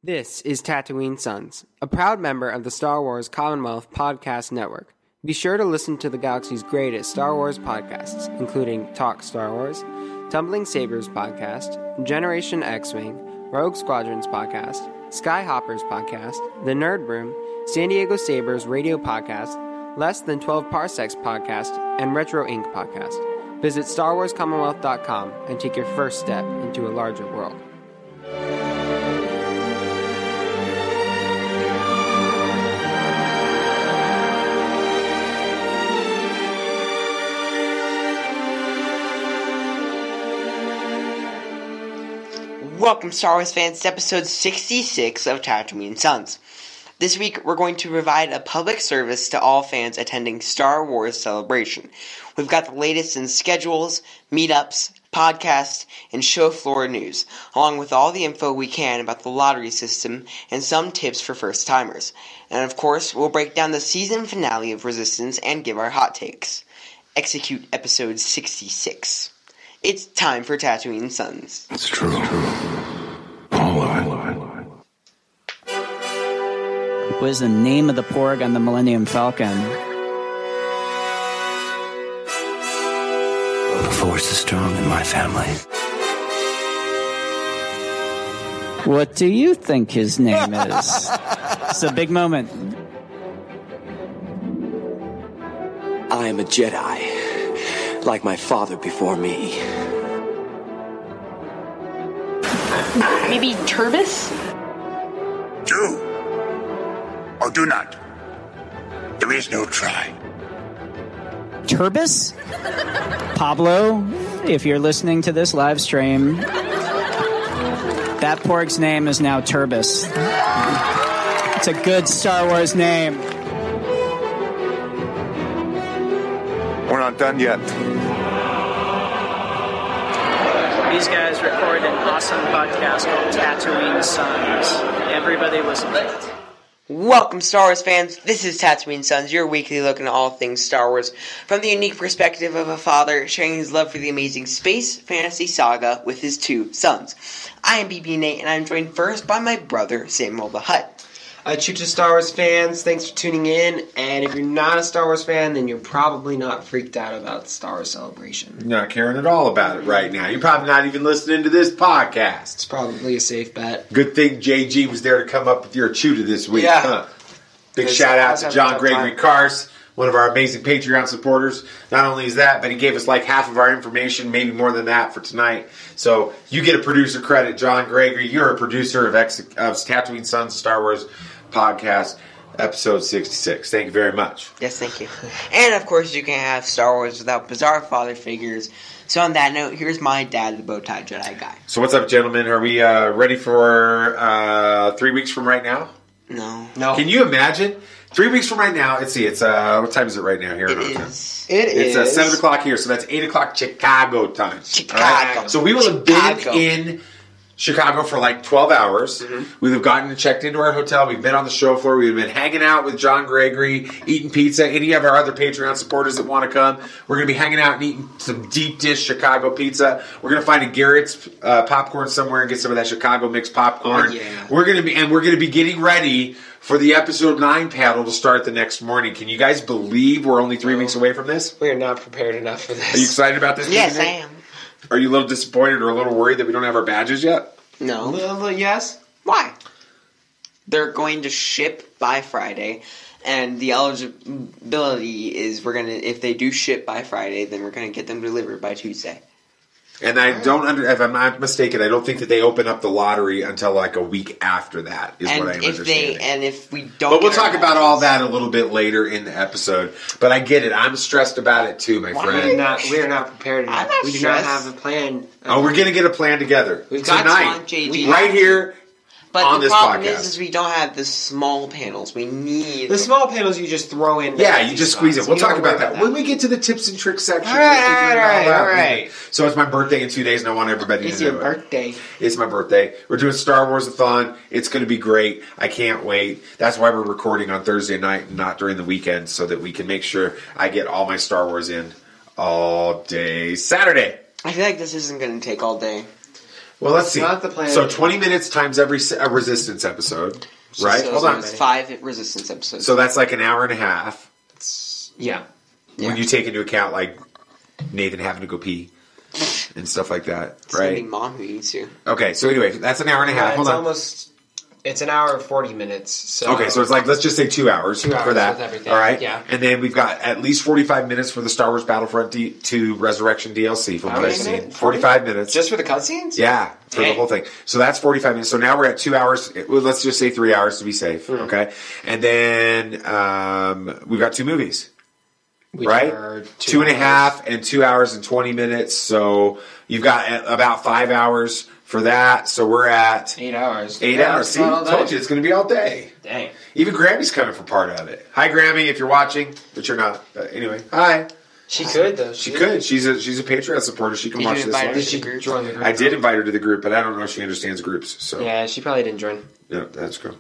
This is Tatooine Sons, a proud member of the Star Wars Commonwealth Podcast Network. Be sure to listen to the galaxy's greatest Star Wars podcasts, including Talk Star Wars, Tumbling Sabers Podcast, Generation X-Wing, Rogue Squadrons Podcast, Skyhoppers Podcast, The Nerd Room, San Diego Sabers Radio Podcast, Less Than 12 Parsecs Podcast, and Retro Inc. Podcast. Visit StarWarsCommonwealth.com and take your first step into a larger world. Welcome, Star Wars fans, to episode 66 of Tatooine Sons. This week, we're going to provide a public service to all fans attending Star Wars Celebration. We've got the latest in schedules, meetups, podcasts, and show floor news, along with all the info we can about the lottery system and some tips for first-timers. And of course, we'll break down the season finale of Resistance and give our hot takes. Execute episode 66. It's time for Tatooine Sons. It's true. All of it. What was the name of the Porg on the Millennium Falcon? The Force is strong in my family. What do you think his name is? It's a big moment. I am a Jedi, like my father before me. Maybe Turbis? Do or do not. There is no try. Turbis? Pablo, if you're listening to this live stream, that Porg's name is now Turbis. It's a good Star Wars name. We're not done yet. These guys record an awesome podcast called Tatooine Sons. Everybody listen to it. Welcome, Star Wars fans. This is Tatooine Sons, your weekly look into all things Star Wars from the unique perspective of a father sharing his love for the amazing space fantasy saga with his two sons. I am BB Nate, and I'm joined first by my brother, Samuel the Hutt. To Star Wars fans, thanks for tuning in, and if you're not a Star Wars fan, then you're probably not freaked out about Star Wars Celebration. You're not caring at all about it right now. You're probably not even listening to this podcast. It's probably a safe bet. Good thing JG was there to come up with your chuta this week, huh? Big shout out to John Gregory Cars, one of our amazing Patreon supporters. Not only is that, but he gave us like half of our information, maybe more than that for tonight. So you get a producer credit, John Gregory. You're a producer of Tatooine Sons Star Wars Podcast, episode 66. Thank you very much. Yes, thank you. And, of course, you can't have Star Wars without bizarre father figures. So on that note, here's my dad, the Bowtie Jedi guy. So what's up, gentlemen? Are we ready for 3 weeks from right now? No. Can you imagine? 3 weeks from right now, let's see, it's, what time is it right now here? It's 7 o'clock here, so that's 8 o'clock Chicago time. Chicago. Right? So we will have been in Chicago for like 12 hours. Mm-hmm. We've gotten and checked into our hotel. We've been on the show floor. We've been hanging out with John Gregory, eating pizza. Any of our other Patreon supporters that want to come, we're going to be hanging out and eating some deep dish Chicago pizza. We're going to find a Garrett's popcorn somewhere and get some of that Chicago mixed popcorn. Oh, yeah. We're going to be getting ready for the episode 9 panel to start the next morning. Can you guys believe we're only 3 weeks away from this? We are not prepared enough for this. Are you excited about this? Yes, I am. Are you a little disappointed or a little worried that we don't have our badges yet? No. Yes. Why? They're going to ship by Friday, and the eligibility is if they do ship by Friday, then we're gonna get them delivered by Tuesday. And I if I'm not mistaken, I don't think that they open up the lottery until like a week after that. Is what I'm understanding. And if we don't, but we'll talk about all that a little bit later in the episode. But I get it. I'm stressed about it too, my friend. We are not prepared enough. We do not have a plan. Oh, we're gonna get a plan together tonight, right here. But on the this problem podcast. is we don't have the small panels. We need the small panels. You just throw in. Yeah, you just squeeze it. We'll talk about that when we get to the tips and tricks section. All right. So it's my birthday in 2 days, and I want everybody to know It's your birthday. It's my birthday. We're doing Star Wars-a-thon. It's going to be great. I can't wait. That's why we're recording on Thursday night and not during the weekend, so that we can make sure I get all my Star Wars in all day Saturday. I feel like this isn't going to take all day. Well, let's see. Not the planet. So 20 minutes times every a Resistance episode, right? So Hold on. it's 5 Resistance episodes. So that's like an hour and a half. Yeah. When you take into account like Nathan having to go pee and stuff like that, right? Mom who needs to. Okay, so anyway, that's an hour and a half. Hold on. It's an hour and 40 minutes. So. Okay, so it's like, let's just say 2 hours, 2 hours for that. with everything. All right? Yeah. And then we've got at least 45 minutes for the Star Wars Battlefront 2 Resurrection DLC from what I've seen. 45 minutes. Just for the cutscenes? Yeah, for the whole thing. So that's 45 minutes. So now we're at 2 hours. Well, let's just say 3 hours to be safe. Okay? And then we've got 2 movies. Right? 2.5 and 2 hours and 20 minutes. So you've got about 5 hours for that. So we're at 8 hours. 8 hours. See, I told you it's going to be all day. Dang. Even Grammy's coming for part of it. Hi, Grammy, if you're watching, but you're not. But anyway, hi. She could though. She could. She's a Patreon supporter. She can watch this live. Did she join the group? I did invite her to the group, but I don't know if she understands groups. So yeah, she probably didn't join. Yeah, that's cool.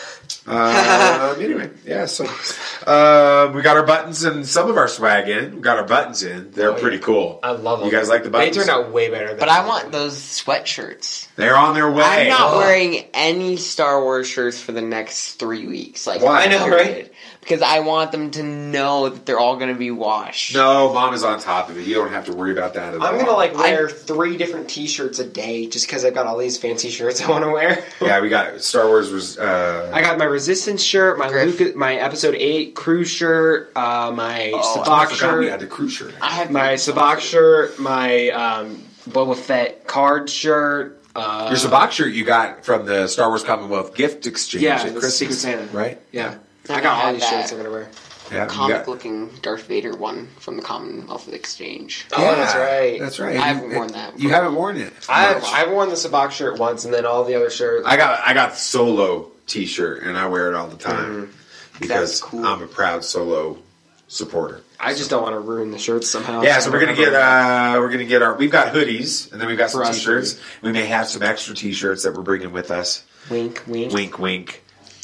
Anyway, yeah. So we got our buttons and some of our swag in. We got our buttons in. They're pretty cool. I love them. You guys like the buttons? They turned out way better. But I want those sweatshirts. They're on their way. I'm not wearing any Star Wars shirts for the next 3 weeks. Like, why? I know, right? Because I want them to know that they're all going to be washed. No, Mom is on top of it. You don't have to worry about that at all. I'm gonna wear 3 different T-shirts a day just because I've got all these fancy shirts I want to wear. Yeah, we got Star Wars was. I got my Resistance shirt, my Episode 8 crew shirt, my Sabacc shirt. We had the crew shirt. I have my Sabacc shirt, my Boba Fett card shirt. Your Sabacc shirt you got from the Star Wars Commonwealth gift exchange. Yeah, at the Christmas, Secret Santa. Right? Yeah. I got all these shirts I'm gonna wear. Yeah, comic-looking Darth Vader one from the Commonwealth Exchange. Oh, yeah, that's right. That's right. I haven't worn that. You haven't worn it. I've worn the Sabacc shirt once, and then all the other shirts. I got the Solo T-shirt, and I wear it all the time because I'm a proud Solo supporter. I just don't want to ruin the shirts somehow. Yeah, so we're gonna get our. We've got hoodies, and then we've got some T-shirts. We may have some extra T-shirts that we're bringing with us. Wink, wink, wink, wink.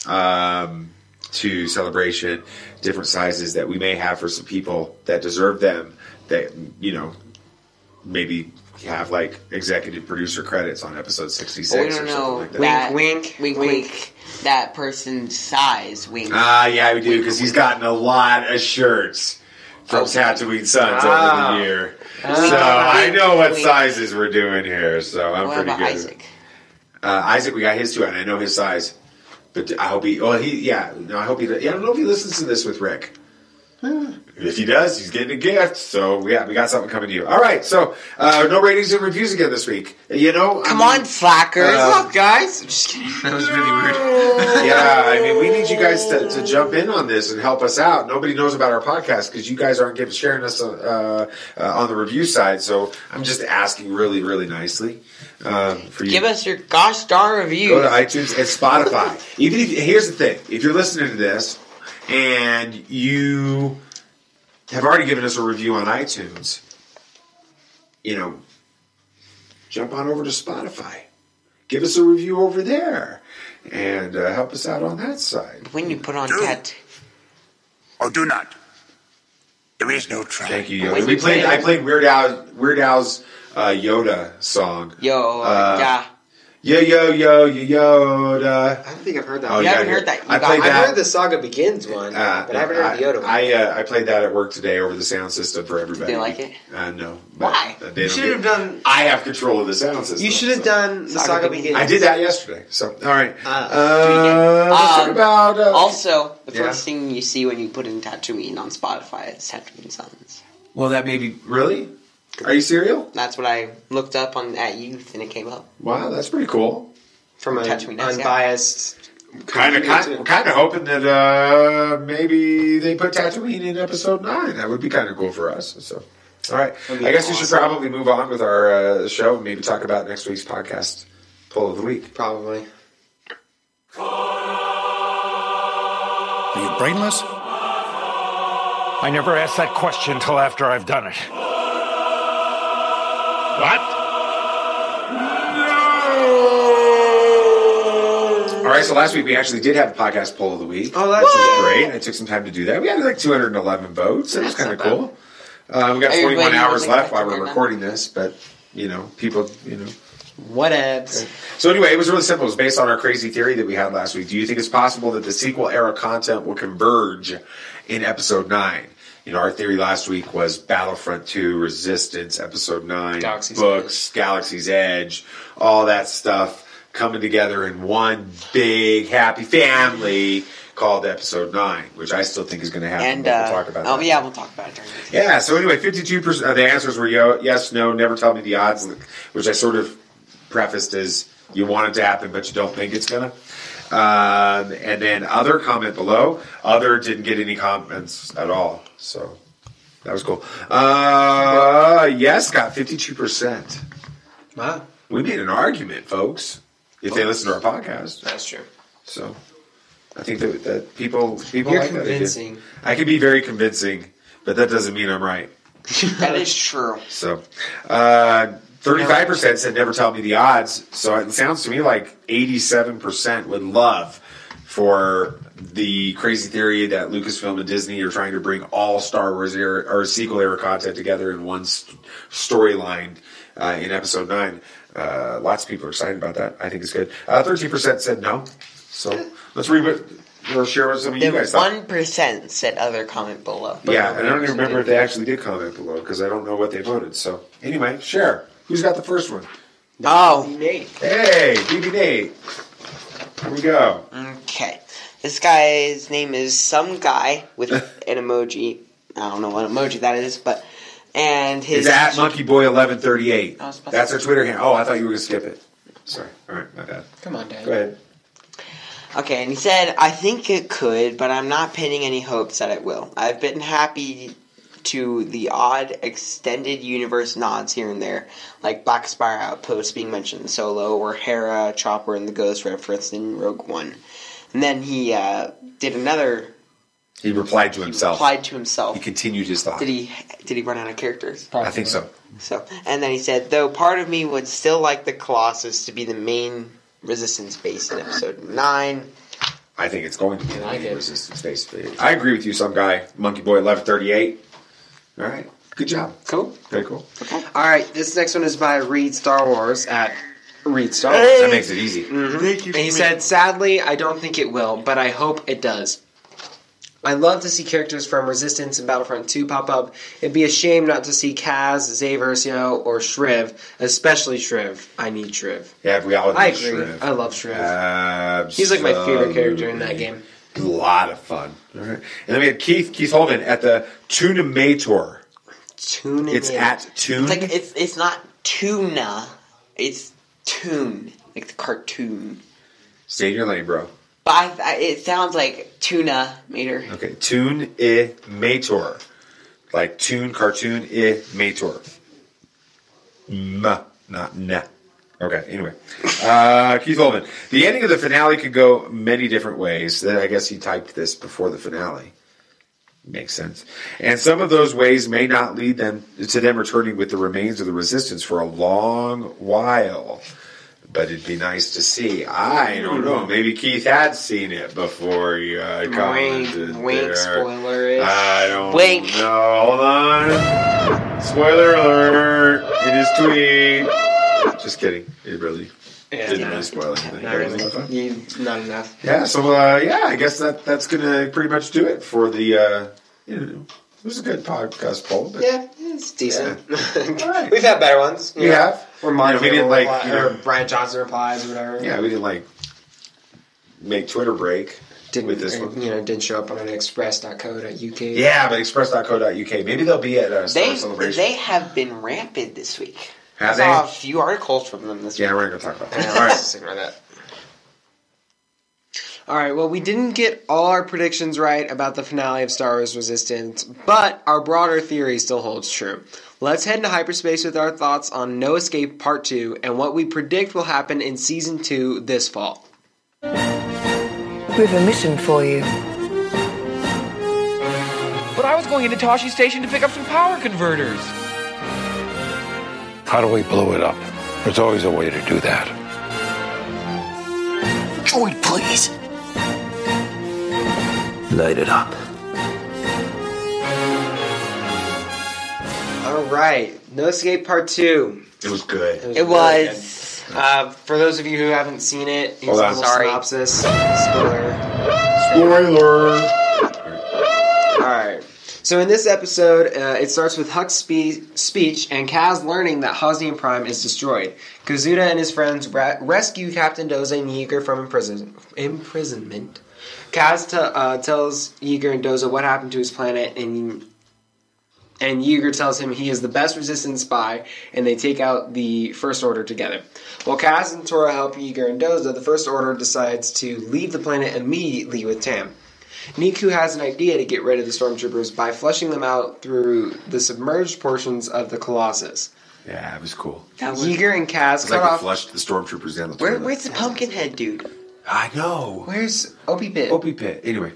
To Celebration, different sizes that we may have for some people that deserve them. That maybe have like executive producer credits on episode 66 we or don't something know like that. that. Wink, wink, wink. That person's size. Wink. Yeah, we do because he's gotten a lot of shirts from Tatooine Sons over the year. So I know what sizes we're doing here. So I'm pretty good. Isaac? Isaac, we got his too, and I know his size. But I hope I hope he. I don't know if he listens to this with Rick. If he does, he's getting a gift. So we got something coming to you. All right. So no ratings and reviews again this week. Come on, slackers. What's up, guys? I'm just kidding. That was really weird. Yeah, I mean, we need you guys to jump in on this and help us out. Nobody knows about our podcast because you guys aren't sharing us on the review side. So I'm just asking really, really nicely. For you. Give us your gosh darn reviews. Go to iTunes and Spotify. Here's the thing: if you're listening to this and you have already given us a review on iTunes, jump on over to Spotify, give us a review over there, and help us out on that side. When you put on cat, or do not. There is no try. Thank you, Yoda. I played Weird Al's Yoda song. Yeah. Yo, Yoda. I don't think I've heard that. You haven't heard that. I played that. I've heard the Saga Begins one, but I haven't heard the Yoda one. I played that at work today over the sound system for everybody. They like it? No. Why? You should have done. I have control of the sound system. You should have done the Saga Begins. I did that yesterday. So, all right. Let's talk about. Also, the first thing you see when you put in Tatooine on Spotify is Tatooine Sons. Well, that may be. Really? Are you serial? That's what I looked up at Youth, and it came up. Wow, that's pretty cool. From an unbiased. Kind of hoping that maybe they put Tatooine in episode 9. That would be kind of cool for us. So, all right. I guess we should probably move on with our show and maybe talk about next week's podcast poll of the week. Probably. Are you brainless? I never asked that question until after I've done it. What? All right, so last week we actually did have a podcast poll of the week. Oh, that's great. I took some time to do that. We had like 211 votes. It was kind of cool. We got 41 hours left while we're recording this, but, people, Whatevs. So anyway, it was really simple. It was based on our crazy theory that we had last week. Do you think it's possible that the sequel era content will converge in episode 9? You know, our theory last week was Battlefront 2, Resistance, episode 9, books, Galaxy's Edge, all that stuff coming together in one big happy family called episode 9, which I still think is going to happen. And we'll talk about that. yeah, we'll talk about it during this. Yeah, so anyway, 52% of the answers were yes, no, never tell me the odds, which I sort of prefaced as you want it to happen, but you don't think it's going to. And then other comment below. Other didn't get any comments at all. So that was cool. Yes, got 52%. Wow. We made an argument, folks, if they listen to our podcast. That's true. So I think that people You're like convincing. that. I can be very convincing, but that doesn't mean I'm right. That is true. So 35% said never tell me the odds. So it sounds to me like 87% would love for the crazy theory that Lucasfilm and Disney are trying to bring all Star Wars era or sequel era content together in one storyline in episode 9. Lots of people are excited about that. I think it's good. 13% said no. So let's read what share what some of you guys thought. 1% said other comment below. Yeah, and I don't even remember if they actually did comment below because I don't know what they voted. So anyway, share. Who's got the first one? Oh. Nate. Hey, BB Nate. Here we go. Okay. This guy's name is some guy with an emoji. I don't know what emoji that is, but... And his... It's at MonkeyBoy1138. That's our Twitter handle. Oh, I thought you were going to skip it. Sorry. All right, my bad. Come on, Dad. Go ahead. Okay, and he said, I think it could, but I'm not pinning any hopes that it will. I've been happy to the odd extended universe nods here and there, like Black Spire Outpost being mentioned in Solo, or Hera, Chopper, and the Ghost referenced in Rogue One. And then he did another... He replied to himself. He continued his thought. Did he run out of characters? I think so. And then he said, though part of me would still like the Colossus to be the main Resistance base in episode 9. I think it's going to be the main Resistance base. I agree with you, some guy. MonkeyBoy1138. All right. Good job. Cool. Very cool. Okay. All right, this next one is by Read Star Wars at Read Star Wars. That makes it easy. Mm-hmm. Thank you. And he said, sadly, I don't think it will, but I hope it does. I love to see characters from Resistance and Battlefront 2 pop up. It'd be a shame not to see Kaz, Zay Versio, or Shriv, especially Shriv. I need Shriv. Yeah, we all I need agree. Shriv. I love Shriv. Absolutely. He's like my favorite character in that game. A lot of fun. All right. And then we had Keith Holden at the Toonamator. It's at Toon. It's not tuna. It's Toon, like the cartoon. Stay in your lane, bro. But it sounds like tuna mater. Okay, Toonamator. Like Toon, cartoon, Mator. Not na. Okay, anyway. Keith Holden. The ending of the finale could go many different ways. I guess he typed this before the finale. Makes sense. And some of those ways may not lead them to them returning with the remains of the Resistance for a long while. But it'd be nice to see. I don't know. Maybe Keith had seen it before he commented. Wink, spoiler-ish. I don't know. Hold on. Spoiler alert. In his tweet. Just kidding. It really didn't really spoil anything. Not enough. Yeah, so, I guess that's going to pretty much do it for the, it was a good podcast poll. But yeah, it's decent. Yeah. Right. We've had better ones. We have. Or Mark, we didn't or Brian Johnson replies or whatever. Yeah, we didn't make Twitter break with this one. Didn't show up on an express.co.uk. Yeah, but express.co.uk. Maybe they'll be at Star Celebration. They have been rampant this week. Have I saw a few articles from them this week. Yeah, we're not going to talk about that. All right, let's ignore that. All right, well, we didn't get all our predictions right about the finale of Star Wars Resistance, but our broader theory still holds true. Let's head into hyperspace with our thoughts on No Escape Part 2 and what we predict will happen in Season 2 this fall. We have a mission for you. But I was going into Tashi Station to pick up some power converters. How do we blow it up? There's always a way to do that. Droid, please. Light it up. All right, No Escape Part 2. It was good. It was For those of you who haven't seen it, here's Hold a on. little synopsis. Spoiler. Alright. So in this episode, it starts with Huck's speech and Kaz learning that Hosnian Prime is destroyed. Kazuda and his friends rescue Captain Doza and Yeager from imprisonment. Kaz tells Yeager and Doza what happened to his planet, and Yeager tells him he is the best resistance spy, and they take out the First Order together. While Kaz and Tora help Yeager and Doza, the First Order decides to leave the planet immediately with Tam. Niku has an idea to get rid of the stormtroopers by flushing them out through the submerged portions of the Colossus. Yeah, it was cool. Yeager and Kaz cut off... flushed the stormtroopers down the toilet. Where's the pumpkin head dude? I know. Where's Opie Pit? Opie Pit. Anyway.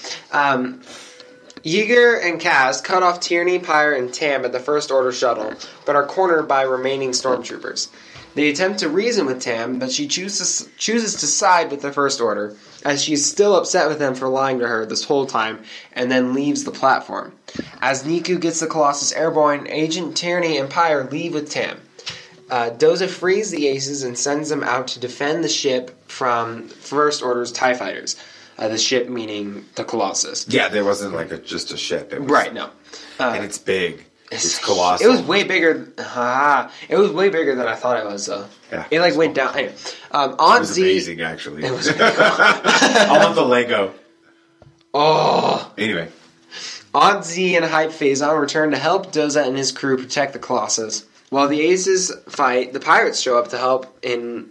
Yeager and Kaz cut off Tierney, Pyre, and Tam at the First Order shuttle, but are cornered by remaining stormtroopers. They attempt to reason with Tam, but she chooses to side with the First Order, as she's still upset with them for lying to her this whole time, and then leaves the platform. As Niku gets the Colossus airborne, Agent Tierney and Pyre leave with Tam. Doza frees the Aces and sends them out to defend the ship from First Order's TIE fighters. The ship meaning the Colossus. Yeah, there wasn't like just a ship. It was, right, no. And it's big. It's colossal. It was way bigger. It was way bigger than I thought it was. Yeah, it like went down. Anyway, it was amazing, actually. It was. I want the Lego. Oh. Anyway, Aunt Z and Hype Phazon return to help Doza and his crew protect the Colossus. While the Aces fight, the pirates show up to help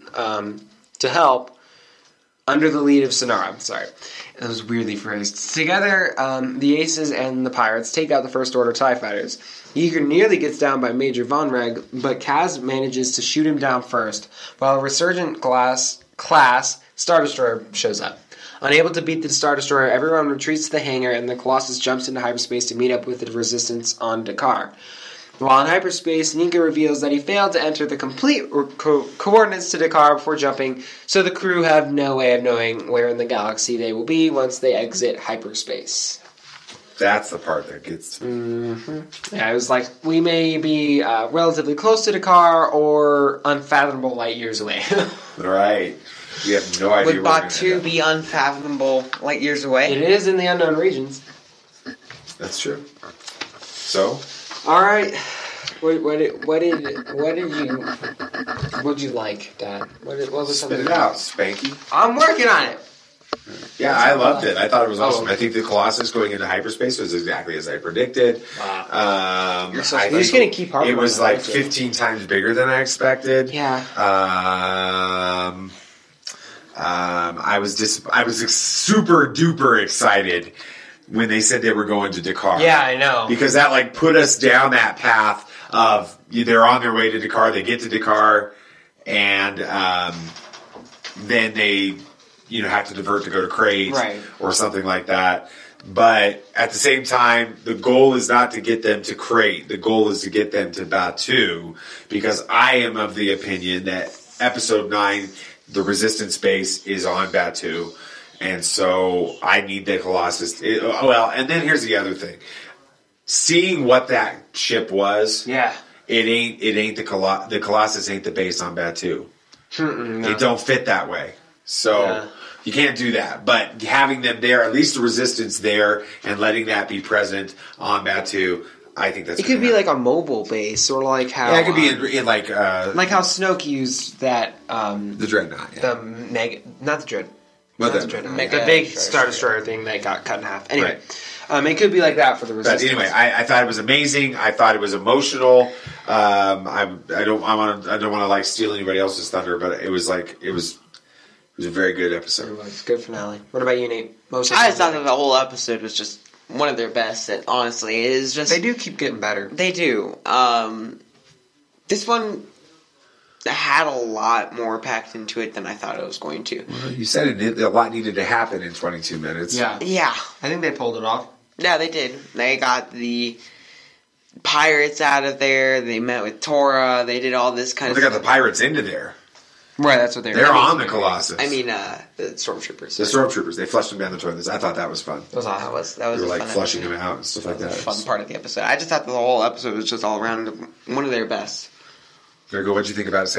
under the lead of Sonara. Sorry. That was weirdly phrased. Together, the Aces and the pirates take out the First Order TIE fighters. Yeager nearly gets down by Major Von Reg, but Kaz manages to shoot him down first, while a resurgent class Star Destroyer shows up. Unable to beat the Star Destroyer, everyone retreats to the hangar, and the Colossus jumps into hyperspace to meet up with the Resistance on Dakar. While in hyperspace, Nika reveals that he failed to enter the complete coordinates to Dakar before jumping, so the crew have no way of knowing where in the galaxy they will be once they exit hyperspace. That's the part that gets... Mm-hmm. Yeah, it was like, we may be relatively close to Dakar or unfathomable light years away. Right. We have no idea. Would Batu be unfathomable light years away? It is in the unknown regions. That's true. So... All right. What did you like, Dad? What was something? Spit it out, Spanky. I'm working on it. Yeah, I loved it. I thought it was awesome. I think the Colossus going into hyperspace was exactly as I predicted. Wow. You're just going to keep harping. It was like 15 times bigger than I expected. Yeah. I was super duper excited when they said they were going to Dakar. Yeah, I know. Because that like put us down that path of they're on their way to Dakar, they get to Dakar, and then they have to divert to go to Crate or something like that. But at the same time, the goal is not to get them to Crate. The goal is to get them to Batu, because I am of the opinion that Episode 9, the Resistance base, is on Batu. And so I need the Colossus. And then here's the other thing: seeing what that ship was. Yeah, it ain't the Colossus ain't the base on Batu. No. It don't fit that way. So you can't do that. But having them there, at least the Resistance there, and letting that be present on Batu, I think that's. It could be like a mobile base, or like how. Yeah, it could be in like how Snoke used that. The Dreadnought. Yeah. Not the Dreadnought. The big Star Destroyer thing that got cut in half. Anyway, it could be like that for the Resistance. But anyway, I thought it was amazing. I thought it was emotional. I don't want to like steal anybody else's thunder, but it was a very good episode. It was good finale. What about you, Nate? I just thought that the whole episode was just one of their best. That honestly is just they do keep getting better. They do. This one had a lot more packed into it than I thought it was going to. Well, you said a lot needed to happen in 22 minutes. Yeah. I think they pulled it off. Yeah, they did. They got the pirates out of there. They met with Tora. They did all this kind of stuff. They got the pirates into there. Right, that's what they're on the Colossus. I mean, the stormtroopers. The stormtroopers. They flushed them down the toilets. I thought that was fun. That was they were like flushing episode. them out and stuff like that. Fun part of the episode. I just thought the whole episode was just all around one of their best. There you go. What'd you think about it, Sam?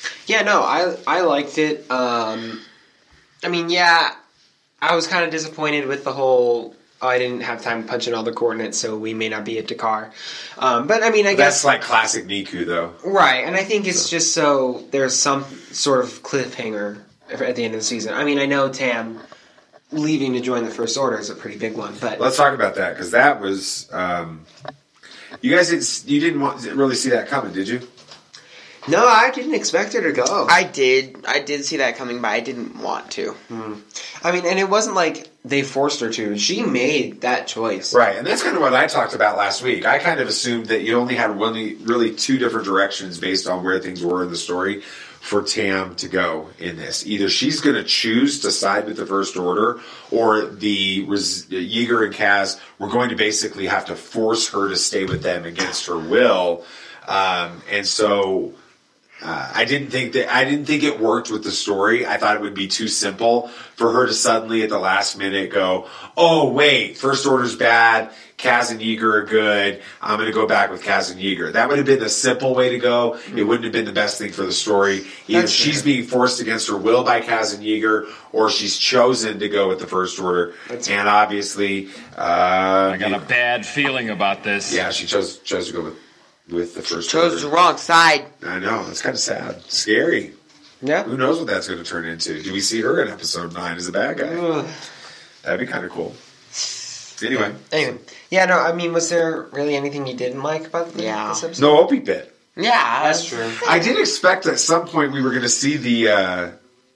Yeah, no, I liked it. I mean, yeah, I was kind of disappointed with the whole. I didn't have time to punch in all the coordinates, so we may not be at Dakar. But I mean, I guess that's like classic Niku, though. Right, and I think it's just so there's some sort of cliffhanger at the end of the season. I mean, I know Tam leaving to join the First Order is a pretty big one, but let's talk about that because that was you guys. You didn't really see that coming, did you? No, I didn't expect her to go. I did see that coming, but I didn't want to. I mean, and it wasn't like they forced her to. She made that choice. Right, and that's kind of what I talked about last week. I kind of assumed that you only had really two different directions based on where things were in the story for Tam to go in this. Either she's going to choose to side with the First Order, or the Yeager and Kaz were going to basically have to force her to stay with them against her will. And so I didn't think it worked with the story. I thought it would be too simple for her to suddenly at the last minute go, oh wait, First Order's bad, Kaz and Yeager are good, I'm going to go back with Kaz and Yeager. That would have been the simple way to go. It wouldn't have been the best thing for the story. Either she's being forced against her will by Kaz and Yeager, or she's chosen to go with the First Order. And obviously, I got a bad feeling about this. Yeah, she chose to go with the First Order. Chose the wrong side. I know. It's kind of sad. Scary. Yeah. Who knows what that's going to turn into? Do we see her in episode 9 as a bad guy? That'd be kind of cool. Anyway. Yeah, no, I mean, was there really anything you didn't like about this episode? No Opie bit. Yeah. That's true. I did expect at some point we were going to see the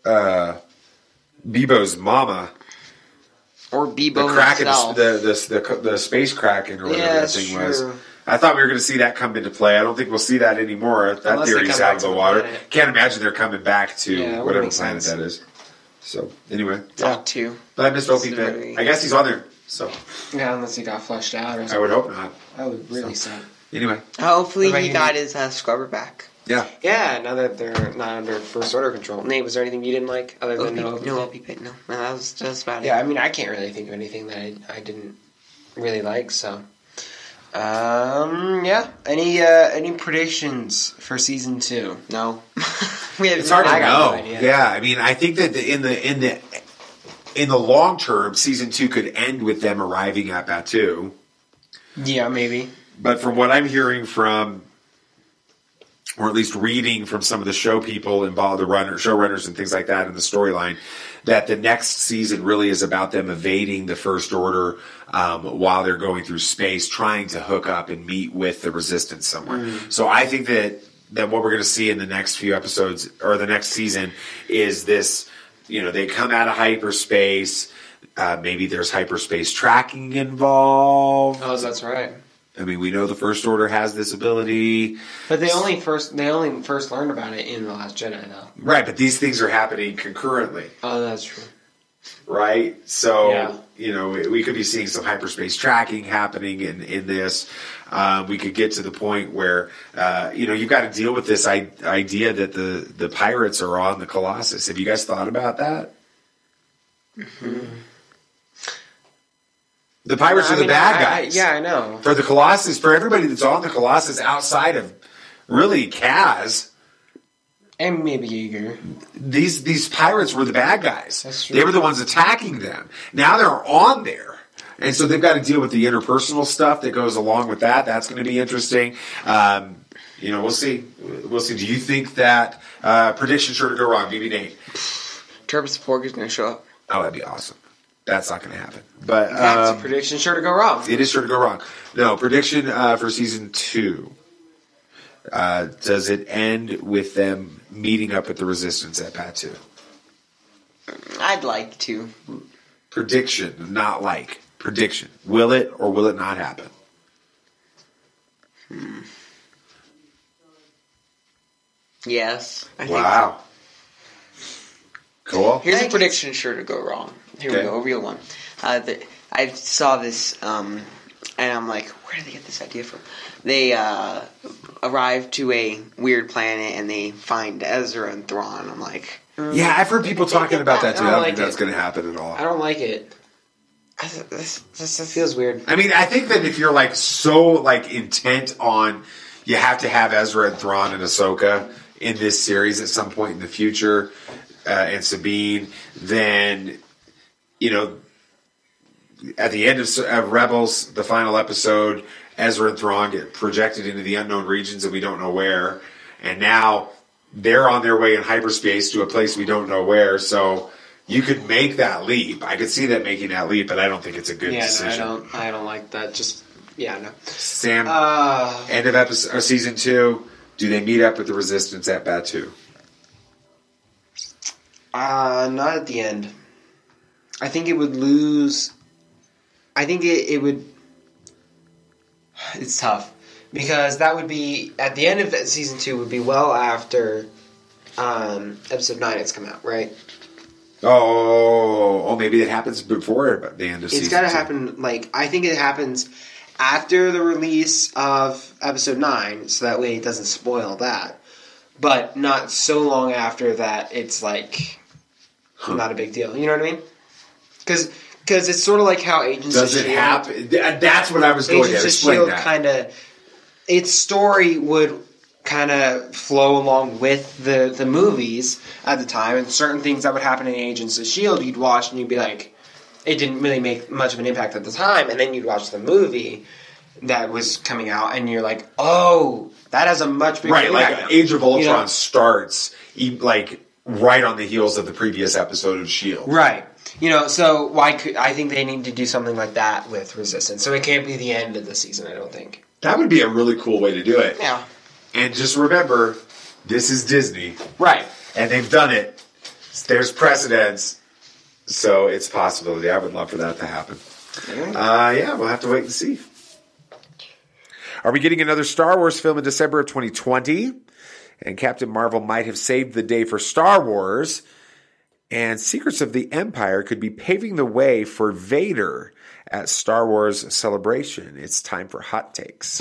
Bebo's mama. Or Bebo himself. The space Kraken or whatever that thing was. I thought we were going to see that come into play. I don't think we'll see that anymore. That theory's out of the water. Can't imagine they're coming back to whatever planet that is. So, anyway. Two. But I missed Opie Pit. I guess he's on there. So. Yeah, unless he got flushed out or something. I would hope not. That would really suck. Anyway. Hopefully he got his scrubber back. Yeah. Yeah, now that they're not under First Order control. Nate, was there anything you didn't like other than No Opie Pit? No, that was just about it. Yeah, I mean, I can't really think of anything that I didn't really like, so. Yeah. Any predictions for season 2? No. It's hard to know. Yeah, I mean, I think that in the long term, season 2 could end with them arriving at Batuu. Yeah, maybe. But from what I'm hearing from, or at least reading from some of the show people involved, the showrunners and things like that in the storyline, that the next season really is about them evading the First Order while they're going through space, trying to hook up and meet with the Resistance somewhere. So I think that what we're going to see in the next few episodes, or the next season, is this, they come out of hyperspace, maybe there's hyperspace tracking involved. Oh, that's right. I mean, we know the First Order has this ability. But they only first learned about it in The Last Jedi, though. Right, but these things are happening concurrently. Oh, that's true. Right? So, we could be seeing some hyperspace tracking happening in this. We could get to the point where, you've got to deal with this idea that the pirates are on the Colossus. Have you guys thought about that? Mm-hmm. The pirates are the bad guys. I know. For the Colossus, for everybody that's on the Colossus outside of, really, Kaz. And maybe Yeager. These pirates were the bad guys. That's true. They were the ones attacking them. Now they're on there. And so they've got to deal with the interpersonal stuff that goes along with that. That's going to be interesting. We'll see. We'll see. Do you think that prediction sure to go wrong? BB Nate. Turbis Porg is going to show up. Oh, that'd be awesome. That's not going to happen. But that's a prediction sure to go wrong. It is sure to go wrong. No, prediction for season 2. Does it end with them meeting up with the Resistance at Batuu? I'd like to. Prediction, not like. Prediction. Will it or will it not happen? Yes. I think wow. Cool. Here's a prediction sure to go wrong. Here we go, a real one. I saw this, and I'm like, where did they get this idea from? They arrive to a weird planet, and they find Ezra and Thrawn. I'm like... Yeah, I've heard people talking about that, too. I don't think that's going to happen at all. I don't like it. This feels weird. I mean, I think that if you're, so, intent on... You have to have Ezra and Thrawn and Ahsoka... in this series at some point in the future, and Sabine, then, at the end of Rebels, the final episode, Ezra and Thrawn get projected into the unknown regions that we don't know where, and now they're on their way in hyperspace to a place we don't know where, so you could make that leap. I could see that making that leap, but I don't think it's a good decision. No, I don't like that. No. Sam, end of season 2, do they meet up with the Resistance at Batuu? Not at the end. I think it would lose. I think it would. It's tough because that would be at the end of that season 2 would be well after episode 9 has come out, right? Oh, maybe it happens before the end of season 2. It's got to happen. I think it happens after the release of episode 9, so that way it doesn't spoil that. But not so long after that, it's not a big deal. You know what I mean? Because it's sort of like how Agents of S.H.I.E.L.D. Does it happen? That's what I was going to explain. Agents of S.H.I.E.L.D. its story would kind of flow along with the movies at the time, and certain things that would happen in Agents of S.H.I.E.L.D. you'd watch and you'd be like, it didn't really make much of an impact at the time, and then you'd watch the movie that was coming out, and you're like, oh, that has a much bigger impact. Like Age of Ultron starts right on the heels of the previous episode of S.H.I.E.L.D. Right. So I think they need to do something like that with Resistance. So it can't be the end of the season, I don't think. That would be a really cool way to do it. Yeah. And just remember, this is Disney. Right. And they've done it. There's precedence. So it's a possibility. I would love for that to happen. We'll have to wait and see. Are we getting another Star Wars film in December of 2020? And Captain Marvel might have saved the day for Star Wars. And Secrets of the Empire could be paving the way for Vader at Star Wars Celebration. It's time for Hot Takes.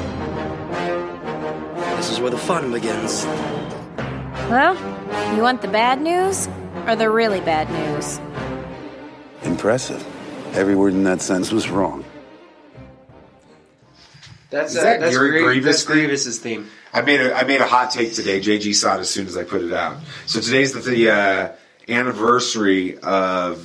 This is where the fun begins. Well, you want the bad news or the really bad news? Impressive. Every word in that sentence was wrong. That's Grievous? That's Grievous's theme. I made a hot take today. JG saw it as soon as I put it out. So today's the anniversary of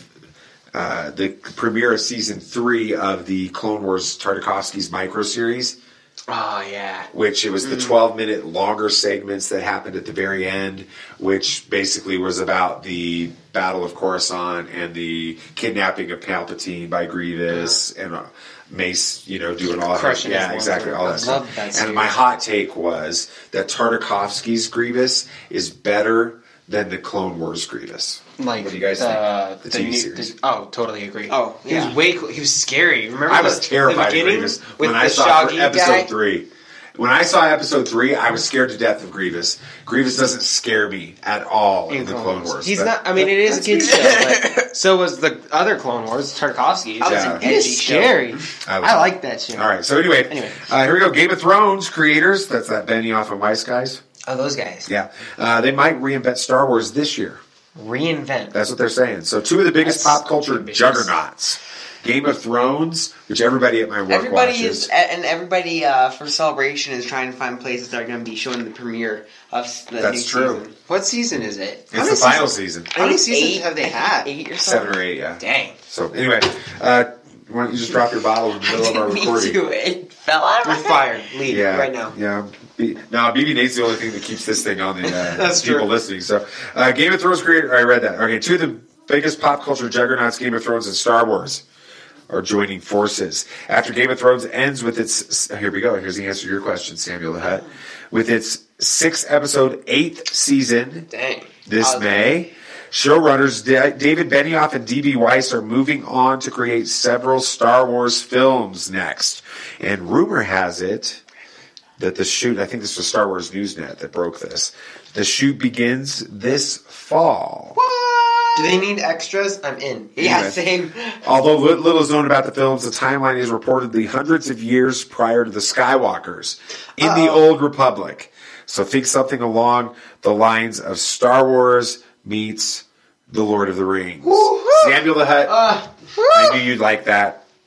the premiere of season 3 of the Clone Wars Tartakovsky's micro series. Oh, yeah. Which it was the 12-minute longer segments that happened at the very end, which basically was about the Battle of Coruscant and the kidnapping of Palpatine by Grievous and Mace, doing all that. Yeah, exactly, all that stuff. And my hot take was that Tartakovsky's Grievous is better than the Clone Wars Grievous. What do you guys think? The TV series. Totally agree. Oh, yeah. He was way cool. He was scary. Remember I was terrified of Grievous when I saw episode 3. When I saw episode 3, I was scared to death of Grievous. Grievous doesn't scare me at all in the Clone Wars. He's not. I mean, it is a kid's show. But so was the other Clone Wars, Tartakovsky. It is scary. I like that show. All right. So anyway, here we go. Game of Thrones creators. That's that Benioff and Weiss guys. Oh, those guys. Yeah. They might reinvent Star Wars this year. Reinvent. That's what they're saying. So 2 of the biggest pop culture juggernauts. Game of Thrones, which everybody at my work watches. Everybody for Celebration is trying to find places that are going to be showing the premiere of the new season. What season is it? It's the final season. How many seasons have they had? 8 or something? 7 or 8, yeah. Dang. So anyway, why don't you just drop your bottle in the middle of our recording? Me too. It fell out of my We're fired. Leave right now. Yeah. No, BB Nate's the only thing that keeps this thing on the That's people true. listening. So, Game of Thrones creator, I read that. Okay, 2 of the biggest pop culture juggernauts, Game of Thrones and Star Wars, are joining forces. After Game of Thrones ends with its... Here we go. Here's the answer to your question, Samuel the Hutt. With its 6-episode, 8th season this May, showrunners David Benioff and D.B. Weiss are moving on to create several Star Wars films next. And rumor has it that the shoot... I think this was Star Wars Newsnet that broke this. The shoot begins this fall. What? Do they need extras? I'm in. Yeah, same. Although little is known about the films, the timeline is reportedly hundreds of years prior to the Skywalkers in the Old Republic. So think something along the lines of Star Wars meets The Lord of the Rings. Samuel the Hutt, I knew you'd like that.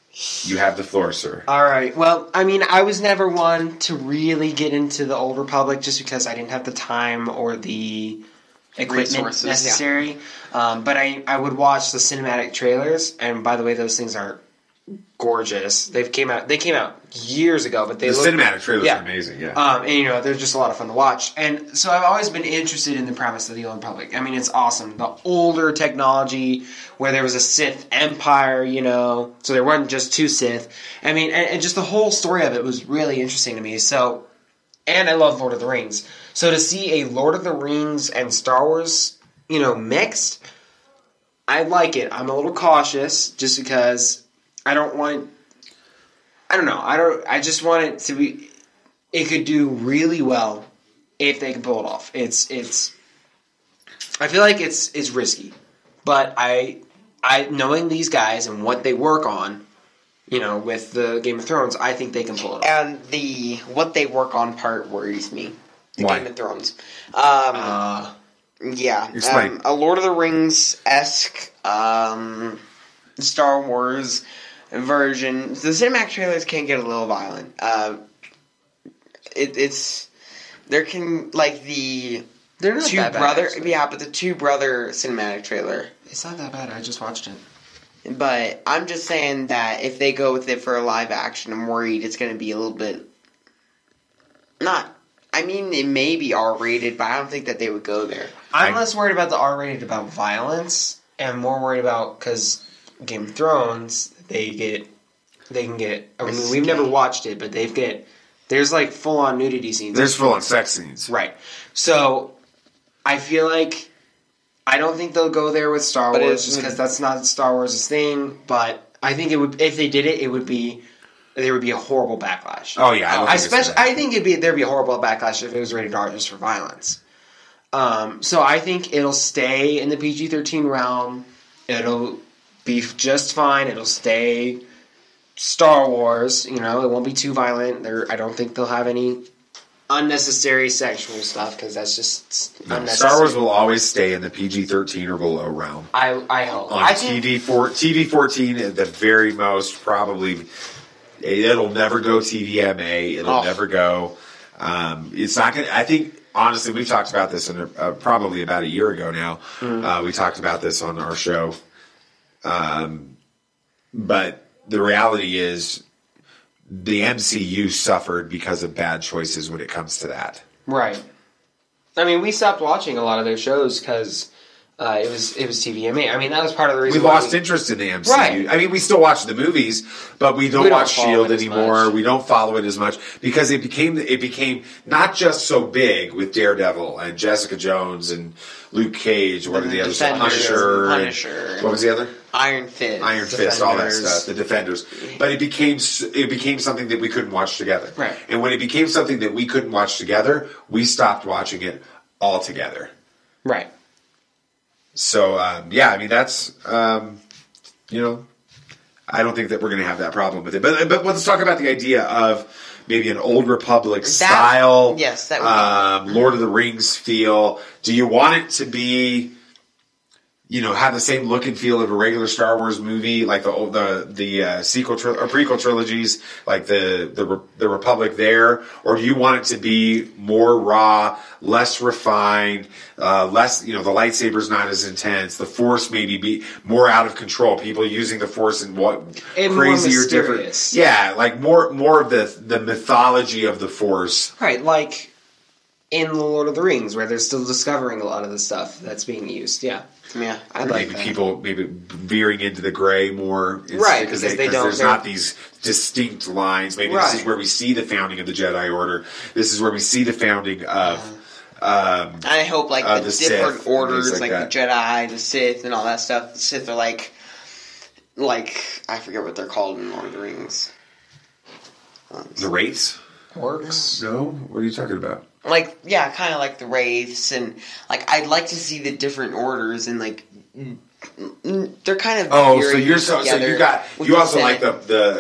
You have the floor, sir. All right. Well, I mean, I was never one to really get into the Old Republic just because I didn't have the time or the equipment Resources, necessary. But I would watch the cinematic trailers, and by the way, those things are gorgeous. They came out years ago, but the cinematic trailers are amazing. Yeah, and they're just a lot of fun to watch. And so I've always been interested in the premise of the Old Republic. I mean, it's awesome. The older technology where there was a Sith Empire, so there weren't just two Sith. I mean, and just the whole story of it was really interesting to me. So, and I love Lord of the Rings. So to see a Lord of the Rings and Star Wars, mixed, I like it. I'm a little cautious just because I don't want. I don't know. I just want it to be. It could do really well if they can pull it off. It's. I feel like it's risky, but I knowing these guys and what they work on, with the Game of Thrones, I think they can pull it off. And the what they work on part worries me. The Why? Game of Thrones. Explain. A Lord of the Rings-esque Star Wars version. The cinematic trailers can get a little violent. They're not two that bad, brother. actually. Yeah, but the two brother cinematic trailer. It's not that bad. I just watched it. But I'm just saying that if they go with it for a live action, I'm worried it's going to be a little bit not. I mean, it may be R-rated, but I don't think that they would go there. I'm less worried about the R-rated about violence, and more worried about because Game of Thrones, they can get. I mean, we've never watched it, but there's like full on nudity scenes. There's full on sex scenes, right? So I feel like I don't think they'll go there with Star Wars just because that's not Star Wars' thing. But I think it would if they did it, there would be a horrible backlash. Oh yeah, I think there'd be a horrible backlash if it was rated R just for violence. So I think it'll stay in the PG-13 realm. It'll be just fine. It'll stay Star Wars. It won't be too violent. I don't think they'll have any unnecessary sexual stuff because that's just unnecessary. Star Wars will always stay in the PG-13 or below realm. I hope. On TV-14 at the very most, probably. It'll never go TVMA. It'll never go. It's not going to. I think, honestly, we talked about this probably about a year ago now. Mm-hmm. We talked about this on our show. But the reality is the MCU suffered because of bad choices when it comes to that. Right. I mean, we stopped watching a lot of their shows because it was TVMA. I mean, that was part of the reason we lost interest in the MCU. Right. I mean, we still watch the movies, but we don't watch S.H.I.E.L.D. anymore. We don't follow it as much because it became not just so big with Daredevil and Jessica Jones and Luke Cage. What are the others? Punisher. What was the other? Iron Fist. All that stuff. The Defenders. But it became something that we couldn't watch together. Right. And when it became something that we couldn't watch together, we stopped watching it altogether. Right. So, I mean, that's, I don't think that we're going to have that problem with it. But let's talk about the idea of maybe an Old Republic style, yes, that would Lord of the Rings feel. Do you want it to be, have the same look and feel of a regular Star Wars movie, like the sequel or prequel trilogies, like the Republic there, or do you want it to be more raw, less refined, less the lightsaber's not as intense, the Force maybe be more out of control, people using the Force in crazy or different, like more of the mythology of the Force, right? Like in the Lord of the Rings, where they're still discovering a lot of the stuff that's being used, Yeah, I'd like maybe that. People veering into the gray more, right? Because there's not these distinct lines. Maybe this is where we see the founding of the Jedi Order. This is where we see the founding of. I hope the different Sith, orders, like the Jedi, the Sith, and all that stuff. The Sith are like I forget what they're called in Lord of the Rings. The Wraiths? Orcs? No, what are you talking about? Kind of like the Wraiths, and I'd like to see the different orders, and they're kind of so you also like the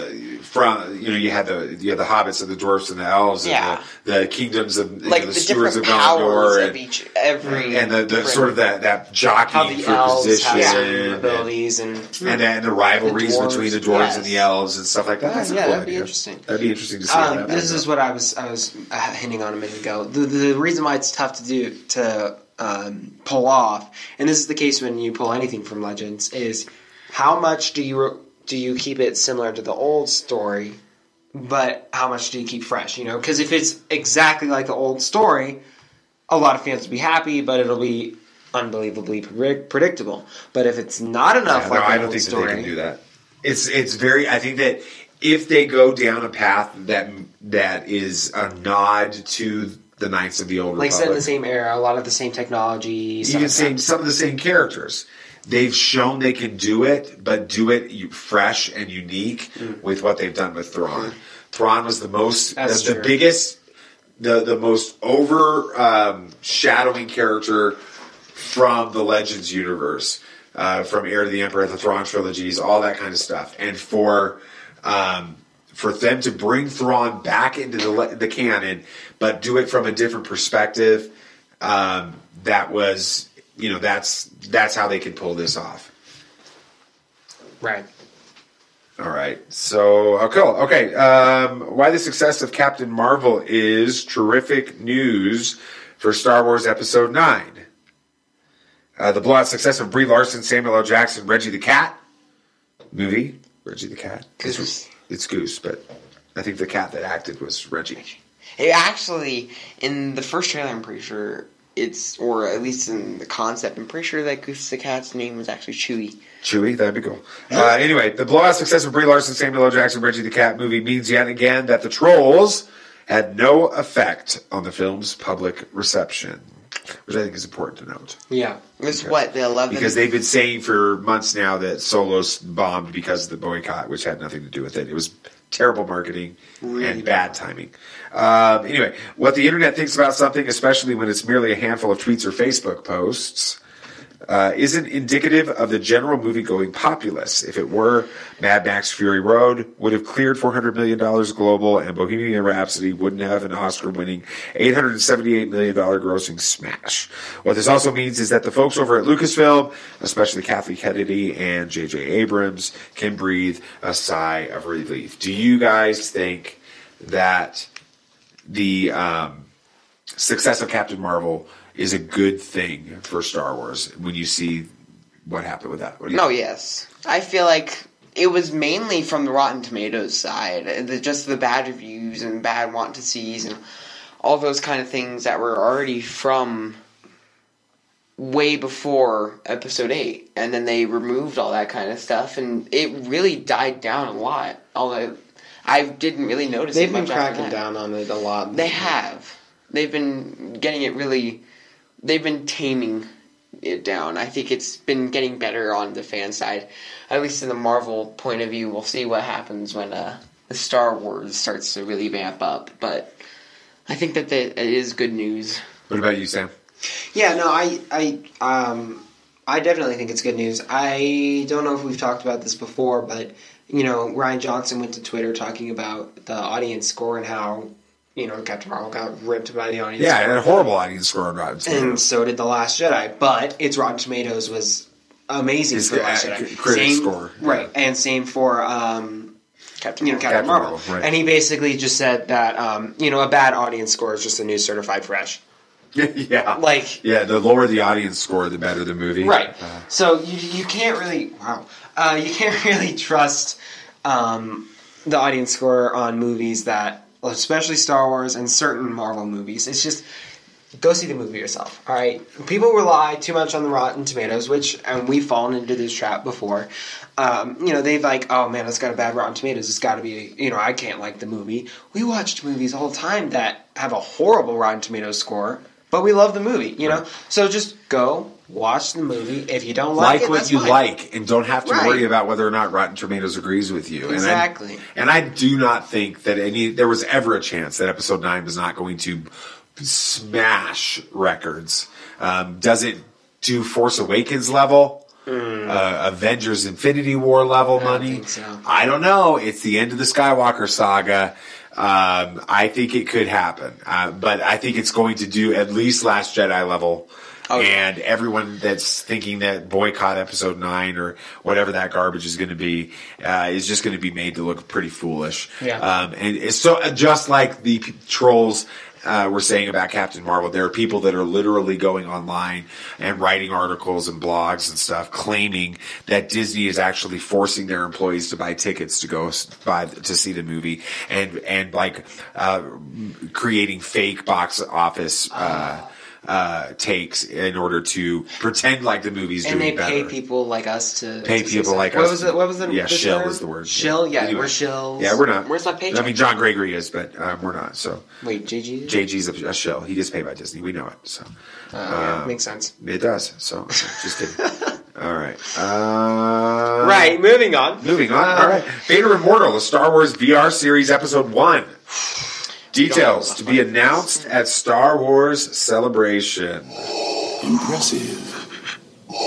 from you had the hobbits and the dwarfs and the elves and the kingdoms of like the stewards of Gondor and the sort of that jockeying for position abilities and the rivalries between the dwarves and the elves and stuff like that. That's that'd be interesting. That'd be interesting to see. This is what I was hinting on a minute ago. The reason why it's tough to pull off, and this is the case when you pull anything from Legends, is how much do you keep it similar to the old story, but how much do you keep fresh? Because if it's exactly like the old story, a lot of fans will be happy, but it'll be unbelievably predictable. But if it's not enough, I don't think that they can do that. It's very. I think that if they go down a path that is a nod to the Knights of the Old Republic, set in the same era, a lot of the same technology, even some of the same characters. They've shown they can do it, but do it fresh and unique with what they've done with Thrawn. Thrawn was the biggest, the most overshadowing character from the Legends universe, from Heir to the Emperor, the Thrawn trilogies, all that kind of stuff. And for them to bring Thrawn back into the canon, but do it from a different perspective, that was. That's how they can pull this off. Right. All right. So, cool. Okay. Why the success of Captain Marvel is terrific news for Star Wars Episode 9. The blowout success of Brie Larson, Samuel L. Jackson, Reggie the Cat movie. Reggie the Cat. It's Goose, but I think the cat that acted was Reggie. It actually, in the first trailer, I'm pretty sure... or at least in the concept, I'm pretty sure that Goose the Cat's name was actually Chewie. Chewie? That'd be cool. Anyway, the blowout success of Brie Larson, Samuel L. Jackson, Reggie the Cat movie means yet again that the trolls had no effect on the film's public reception, which I think is important to note. Yeah. It's what, the 11th? Because they've been saying for months now that Solo's bombed because of the boycott, which had nothing to do with it. It was terrible marketing and bad timing. Anyway, what the internet thinks about something, especially when it's merely a handful of tweets or Facebook posts, isn't indicative of the general movie-going populace. If it were, Mad Max Fury Road would have cleared $400 million global, and Bohemian Rhapsody wouldn't have an Oscar-winning $878 million grossing smash. What this also means is that the folks over at Lucasfilm, especially Kathleen Kennedy and J.J. Abrams, can breathe a sigh of relief. Do you guys think that the success of Captain Marvel is a good thing for Star Wars when you see what happened with that? Yes. I feel like it was mainly from the Rotten Tomatoes side. Just the bad reviews and bad want-to-sees and all those kind of things that were already from way before Episode 8. And then they removed all that kind of stuff, and it really died down a lot. Although I didn't really notice it much. They've been cracking down on it a lot. They have. They've been getting it really... They've been taming it down. I think it's been getting better on the fan side. At least in the Marvel point of view, we'll see what happens when the Star Wars starts to really vamp up. But I think that it is good news. What about you, Sam? Yeah, no, I definitely think it's good news. I don't know if we've talked about this before, but Rian Johnson went to Twitter talking about the audience score and how Captain Marvel got ripped by the audience. Yeah, it had a horrible audience score on Rotten Tomatoes. And so did The Last Jedi. But its Rotten Tomatoes was amazing for The Last Jedi. Critic score. Right, and same for Captain Marvel. Right. And he basically just said that, a bad audience score is just a news certified fresh. Yeah. The lower the audience score, the better the movie. Right. So you can't really... Wow. You can't really trust the audience score on movies that... especially Star Wars and certain Marvel movies. It's just, go see the movie yourself, all right? People rely too much on the Rotten Tomatoes, and we've fallen into this trap before. They've oh man, it's got a bad Rotten Tomatoes. It's got to be, I can't like the movie. We watched movies all the time that have a horrible Rotten Tomatoes score, but we love the movie, Right. So just go watch the movie. If you don't like it, what that's you fine. like, and don't have to worry about whether or not Rotten Tomatoes agrees with you. Exactly. And I do not think that there was ever a chance that Episode 9 was not going to smash records. Does it do Force Awakens level? Avengers Infinity War level money. I don't know. It's the end of the Skywalker saga. I think it could happen. But I think it's going to do at least Last Jedi level. And everyone that's thinking that boycott episode 9 or whatever that garbage is going to be is just going to be made to look pretty foolish. Yeah. And it's so just like the trolls were saying about Captain Marvel, there are people that are literally going online and writing articles and blogs and stuff claiming that Disney is actually forcing their employees to buy tickets to go to see the movie and like creating fake box office takes in order to pretend like the movie's doing better. And they pay people like us to pay people like us. What was the yeah, the shill term? is the word. Shill, yeah, anyway. we're shills. Yeah, we're not. Where's my paycheck? I mean, John Gregory is, but we're not. So wait, JG? JG's a shill. He gets paid by Disney. We know it. So yeah, makes sense. It does. So just kidding. All right. Right. Moving on. All right. Vader Immortal, a Star Wars VR series, Episode 1. Details to be announced at Star Wars Celebration. Impressive.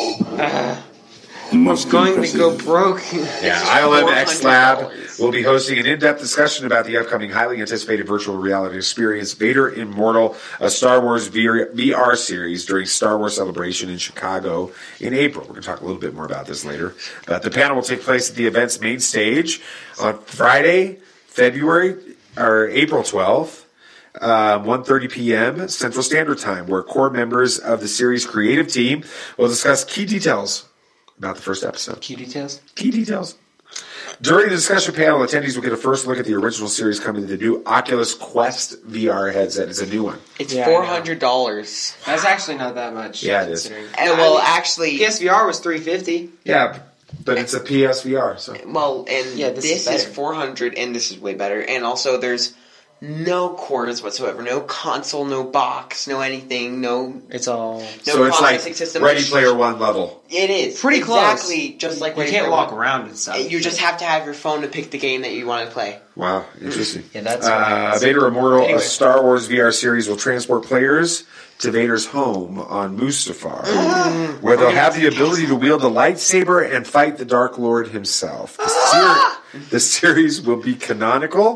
I'm going to go broke. Yeah, ILM X Lab will be hosting an in-depth discussion about the upcoming highly anticipated virtual reality experience, Vader Immortal, a Star Wars VR series during Star Wars Celebration in Chicago in April. We're going to talk a little bit more about this later. But the panel will take place at the event's main stage on Friday, April 12th. 1:30 p.m. Central Standard Time, where core members of the series' creative team will discuss key details about the first episode. Key details? Key details. During the discussion panel, attendees will get a first look at the original series coming to the new Oculus Quest VR headset. It's a new one. It's $400. That's actually not that much. Yeah, it is. And well, actually, PSVR was $350. Yeah, but it's a PSVR. So well, and this is $400, and this is way better. And also, there's no cords whatsoever, no console, no box, no anything, It's all. No so it's like system. Ready Player One level. It is pretty exactly close. Just like you can't walk around and stuff. You just have to have your phone to pick the game that you want to play. Wow, interesting. Yeah, that's Vader Immortal, a Star Wars VR series, will transport players to Vader's home on Mustafar, where they'll have the ability to wield a lightsaber and fight the Dark Lord himself. The series will be canonical.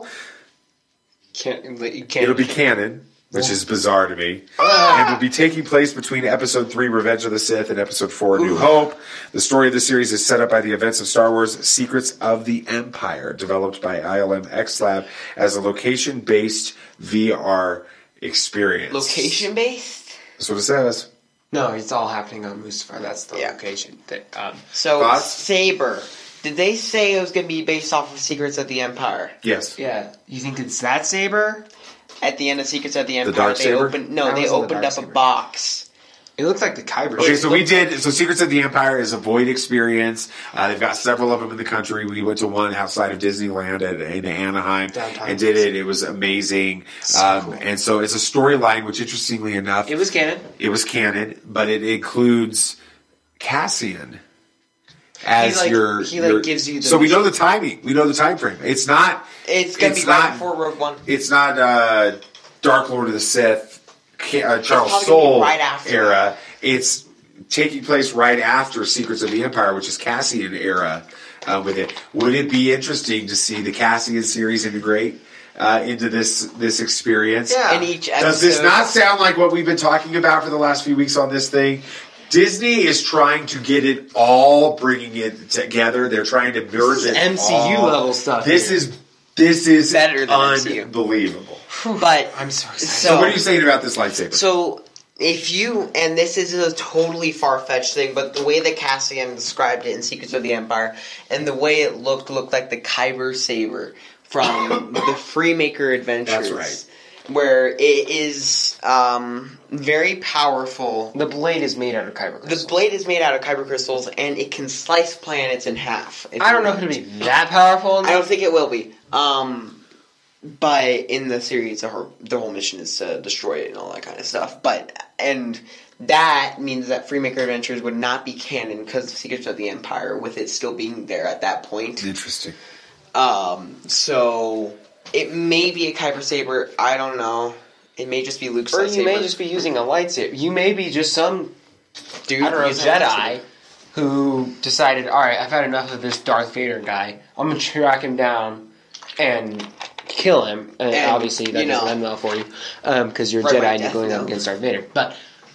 It'll be canon, which is bizarre to me, and will be taking place between Episode 3, Revenge of the Sith, and Episode 4, New Hope. The story of the series is set up by the events of Star Wars Secrets of the Empire, developed by ILM X Lab as a location-based VR experience. Location-based? That's what it says. No, it's all happening on Mustafar. That's the location. So, Thoughts? Saber. Did they say it was going to be based off of Secrets of the Empire? Yes. Yeah. You think it's that saber? At the end of Secrets of the Empire, Dark Saber? they opened up a box. It looks like the Kyber. Okay, so Secrets of the Empire is a void experience. They've got several of them in the country. We went to one outside of Disneyland in Anaheim and did it. It was amazing. Cool. And so it's a storyline, which interestingly enough... It was canon. It was canon, but it includes Cassian as gives you the... So we know the timing. We know the time frame. It's not... It's going to be right before Rogue One. It's not Dark Lord of the Sith, Charles Soule era. It's taking place right after Secrets of the Empire, which is Cassian era with it. Would it be interesting to see the Cassian series integrate into this experience? Yeah. In each episode. Does this not sound like what we've been talking about for the last few weeks on this thing? Disney is trying to get it all, bringing it together. They're trying to merge it MCU level stuff. This is better than unbelievable. But I'm so excited. So what are you saying about this lightsaber? So if you, and this is a totally far-fetched thing, but the way that Cassian described it in Secrets of the Empire, and the way it looked like the Kyber saber from the Freemaker Adventures. That's right. Where it is very powerful. The blade is made out of kyber crystals. The blade is made out of kyber crystals, and it can slice planets in half. I don't know if it'll be that powerful. I don't think it will be. But in the series, the whole mission is to destroy it and all that kind of stuff. And that means that Freemaker Adventures would not be canon because of Secrets of the Empire, with it still being there at that point. Interesting. So it may be a Kyber saber. I don't know. It may just be Luke's lightsaber. Or you may just be using a lightsaber. You may be just some dude, I don't know, Jedi who decided, all right, I've had enough of this Darth Vader guy. I'm going to track him down and kill him. And obviously that doesn't end well for you because you're a Jedi and you're going up against Darth Vader. But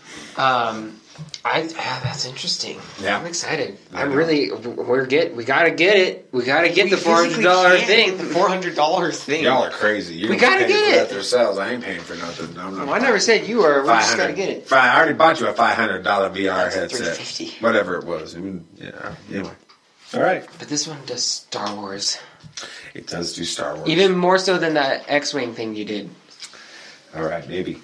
that's interesting. Yeah. I'm excited. We gotta get it. We gotta get the $400 thing. The $400 thing. Y'all are crazy. We gotta get it. Ourselves. I ain't paying for nothing. I never said you were. We just gotta get it. I already bought you a $500 VR headset. $350. Whatever it was. Anyway. All right. But this one does Star Wars. It does do Star Wars. Even more so than that X-Wing thing you did. All right, maybe.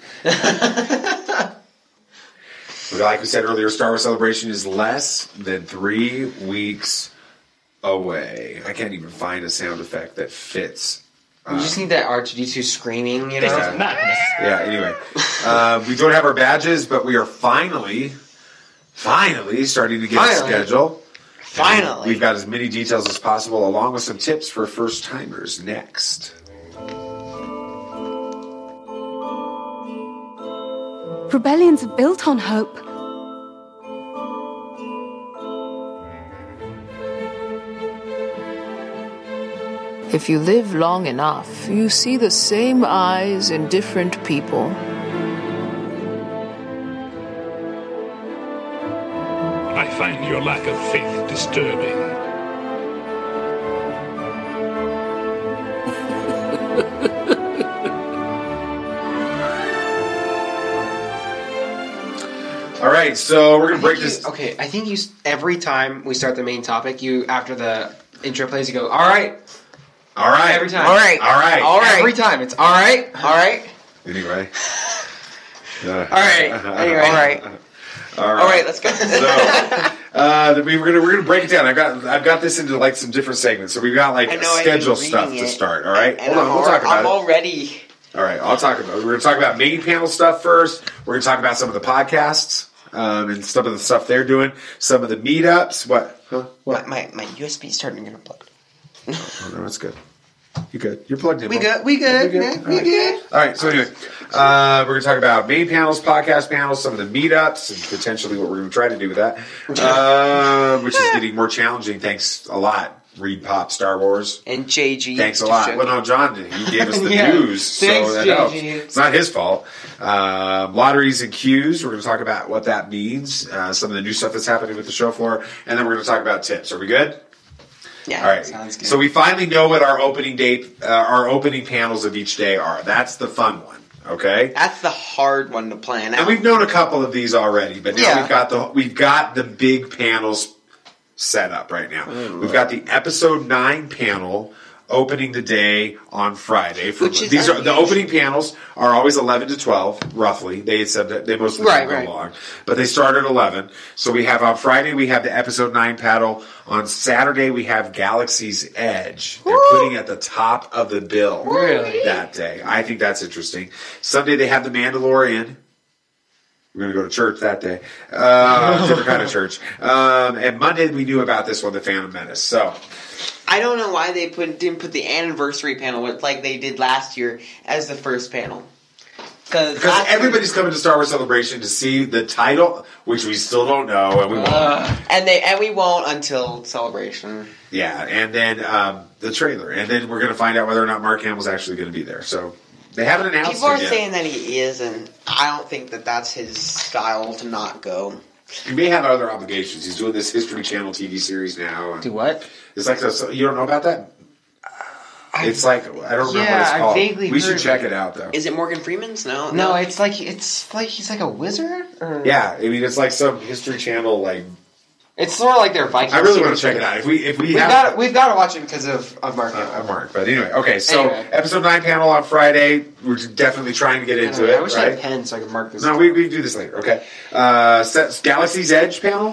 Like we said earlier, Star Wars Celebration is less than 3 weeks away. I can't even find a sound effect that fits. You just need that R2-D2 screaming, you know? Yeah, anyway. We don't have our badges, but we are finally starting to get a schedule. Finally. We've got as many details as possible, along with some tips for first-timers next. Rebellions are built on hope. If you live long enough, you see the same eyes in different people. I find your lack of faith disturbing. All right, so we're going to break this. Okay, I think every time we start the main topic, after the intro plays, you go, all right. All right. Every time. All right. All right. All right. Every time. It's all right. All right. Anyway. All right. Anyway. All right. All right, let's go. So, we're gonna break it down. I've got this into like some different segments. So we've got like schedule stuff to start. All right, hold on. We'll talk about it. I'm all ready. All right, I'll talk about it. We're gonna talk about main panel stuff first. We're gonna talk about some of the podcasts and some of the stuff they're doing. Some of the meetups. What? Huh? What? My USB starting to get unplugged. Oh, no, that's good. You good? You're plugged in. We good. We good. All right. So anyway, we're going to talk about main panels, podcast panels, some of the meetups, and potentially what we're going to try to do with that, which is getting more challenging. Thanks a lot, Reed Pop Star Wars and JG. Thanks a lot. Well, no, John did. He gave us the news, thanks, so that JG. helps. It's not his fault. Lotteries and queues. We're going to talk about what that means, some of the new stuff that's happening with the show floor, and then we're going to talk about tips. Are we good? Yeah, all right. Sounds good. So we finally know what our opening panels of each day are. That's the fun one, okay? That's the hard one to plan out. And we've known a couple of these already, but now we've got the big panels set up right now. We've got the episode 9 panel opening the day on Friday. The opening panels are always 11 to 12, roughly. They said that they mostly go long, but they start at 11. So we have on Friday we have the episode 9 panel. On Saturday we have Galaxy's Edge. They're putting at the top of the bill that day. I think that's interesting. Sunday they have the Mandalorian. We're going to go to church that day. Different kind of church. And Monday we knew about this one, the Phantom Menace. So I don't know why they didn't put the anniversary panel like they did last year as the first panel. Because everybody's coming to Star Wars Celebration to see the title, which we still don't know, and we won't. And we won't until Celebration. Yeah, and then the trailer, and then we're going to find out whether or not Mark Hamill's actually going to be there. So they haven't announced. People are it yet. saying that he is, and I don't think that that's his style to not go. He may have other obligations. He's doing this History Channel TV series now. Do what? It's like you don't know about that. It's like I don't remember what it's called. We should check it out though. Is it Morgan Freeman's? No, it's like he's like a wizard. Or? Yeah, I mean it's like some History Channel like. It's sort of like their Vikings. I really want to check it out. We've got to watch it because of Mark. Mark, but anyway, okay. So episode 9 panel on Friday. We're definitely trying to get into it. I wish I had a pen so I could mark this. No, we do this later. Okay. Galaxy's Edge panel.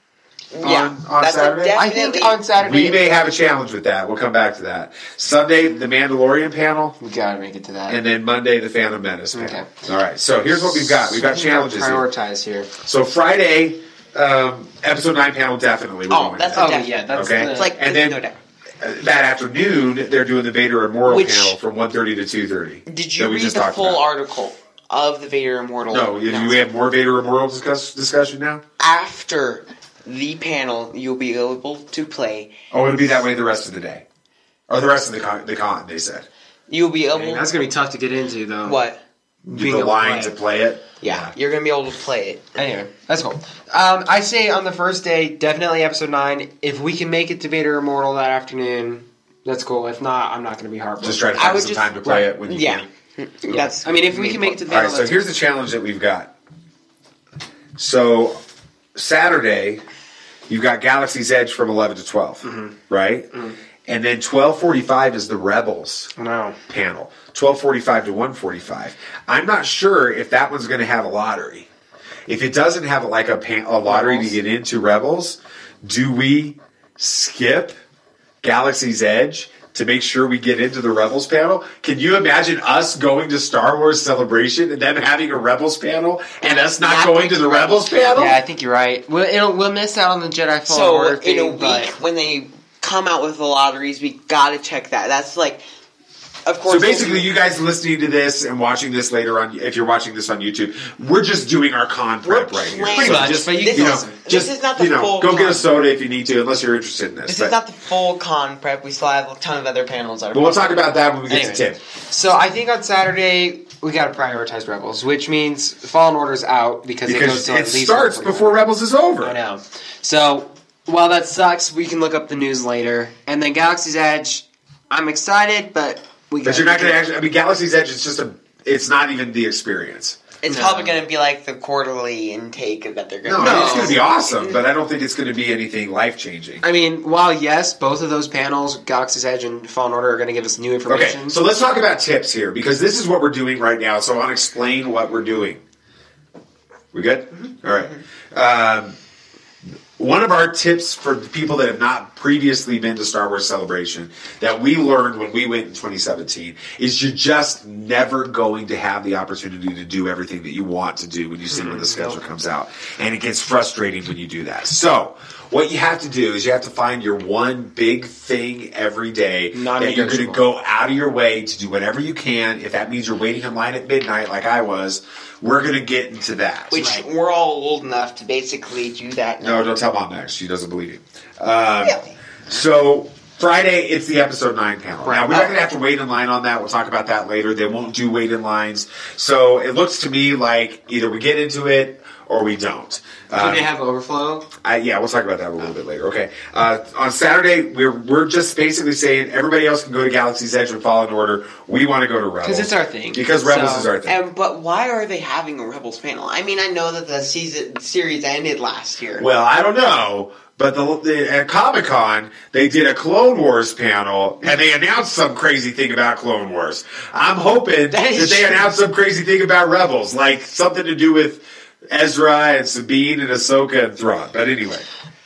Yeah, on Saturday. I think on Saturday we may have a challenge with that. We'll come back to that. Sunday, the Mandalorian panel. We gotta make it to that. And then Monday, the Phantom Menace panel. Okay. All right. So here's what we've got. We've got challenges. Prioritize here. So Friday, episode 9 panel definitely. That's okay. It's like, and then that afternoon, they're doing the Vader Immortal panel from 1:30 to 2:30. Did you read the full article of the Vader Immortal? No. Do we have more Vader Immortal discussion now? After the panel you'll be able to play. Oh, it'll be that way the rest of the day. Or the rest of the con, they said. You'll be able... That's going to be tough to get into, though. What? The line to play it? Yeah, you're going to be able to play it. Anyway, that's cool. I say on the first day, definitely episode 9. If we can make it to Vader Immortal that afternoon, that's cool. If not, I'm not going to be heartbroken. Just try to find some time to play it when you can. That's. I mean, if we can make it to Vader... All right, so here's the challenge that we've got. So, Saturday, you've got Galaxy's Edge from 11 to 12, right? Mm-hmm. And then 12:45 is the Rebels panel. 12:45 to 1:45. I'm not sure if that one's going to have a lottery. If it doesn't have a lottery to get into Rebels, do we skip Galaxy's Edge to make sure we get into the Rebels panel? Can you imagine us going to Star Wars Celebration and them having a Rebels panel and us not going to the Rebels panel? Yeah, I think you're right. We'll miss out on the Jedi Fallen Order thing. So in a week when they come out with the lotteries, we gotta check that. That's like, of course. So basically, you guys listening to this and watching this later on, if you're watching this on YouTube, we're just doing our con prep right here. Pretty much. Just, but this is not the full go con. get a soda if you need to, unless you're interested in this. This is not the full con prep. We still have a ton of other panels. But we'll talk about that when we get to Tim. So I think on Saturday we got to prioritize Rebels, which means Fallen Order's out because it goes to it starts before Rebels is over. I know. So while that sucks, we can look up the news later. And then Galaxy's Edge, I'm excited, but you're not going to actually. I mean, Galaxy's Edge is just it's not even the experience. It's probably going to be like the quarterly intake that they're going to do. No, it's going to be awesome, but I don't think it's going to be anything life-changing. I mean, while yes, both of those panels, Galaxy's Edge and Fallen Order, are going to give us new information. Okay, so let's talk about tips here, because this is what we're doing right now, so I want to explain what we're doing. We good? Mm-hmm. All right. One of our tips for the people that have not previously been to Star Wars Celebration that we learned when we went in 2017 is you're just never going to have the opportunity to do everything that you want to do when you see when the schedule comes out. And it gets frustrating when you do that. So, what you have to do is you have to find your one big thing every day that you're going to go out of your way to do whatever you can. If that means you're waiting in line at midnight like I was, we're going to get into that. Which we're all old enough to basically do that now. No, don't tell Mom next. She doesn't believe you. Really? So, Friday, it's the Episode 9 panel. Right. Now, we're not going to have to wait in line on that. We'll talk about that later. They won't do wait in lines. So, it looks to me like either we get into it or we don't. Do they have overflow? Yeah, we'll talk about that a little bit later. Okay. On Saturday, we're just basically saying everybody else can go to Galaxy's Edge and Fallen Order. We want to go to Rebels. Because it's our thing. Because Rebels is our thing. But why are they having a Rebels panel? I mean, I know that the series ended last year. Well, I don't know. But at Comic-Con, they did a Clone Wars panel, and they announced some crazy thing about Clone Wars. I'm hoping that they announce some crazy thing about Rebels, like something to do with Ezra and Sabine and Ahsoka and Thrawn. But anyway.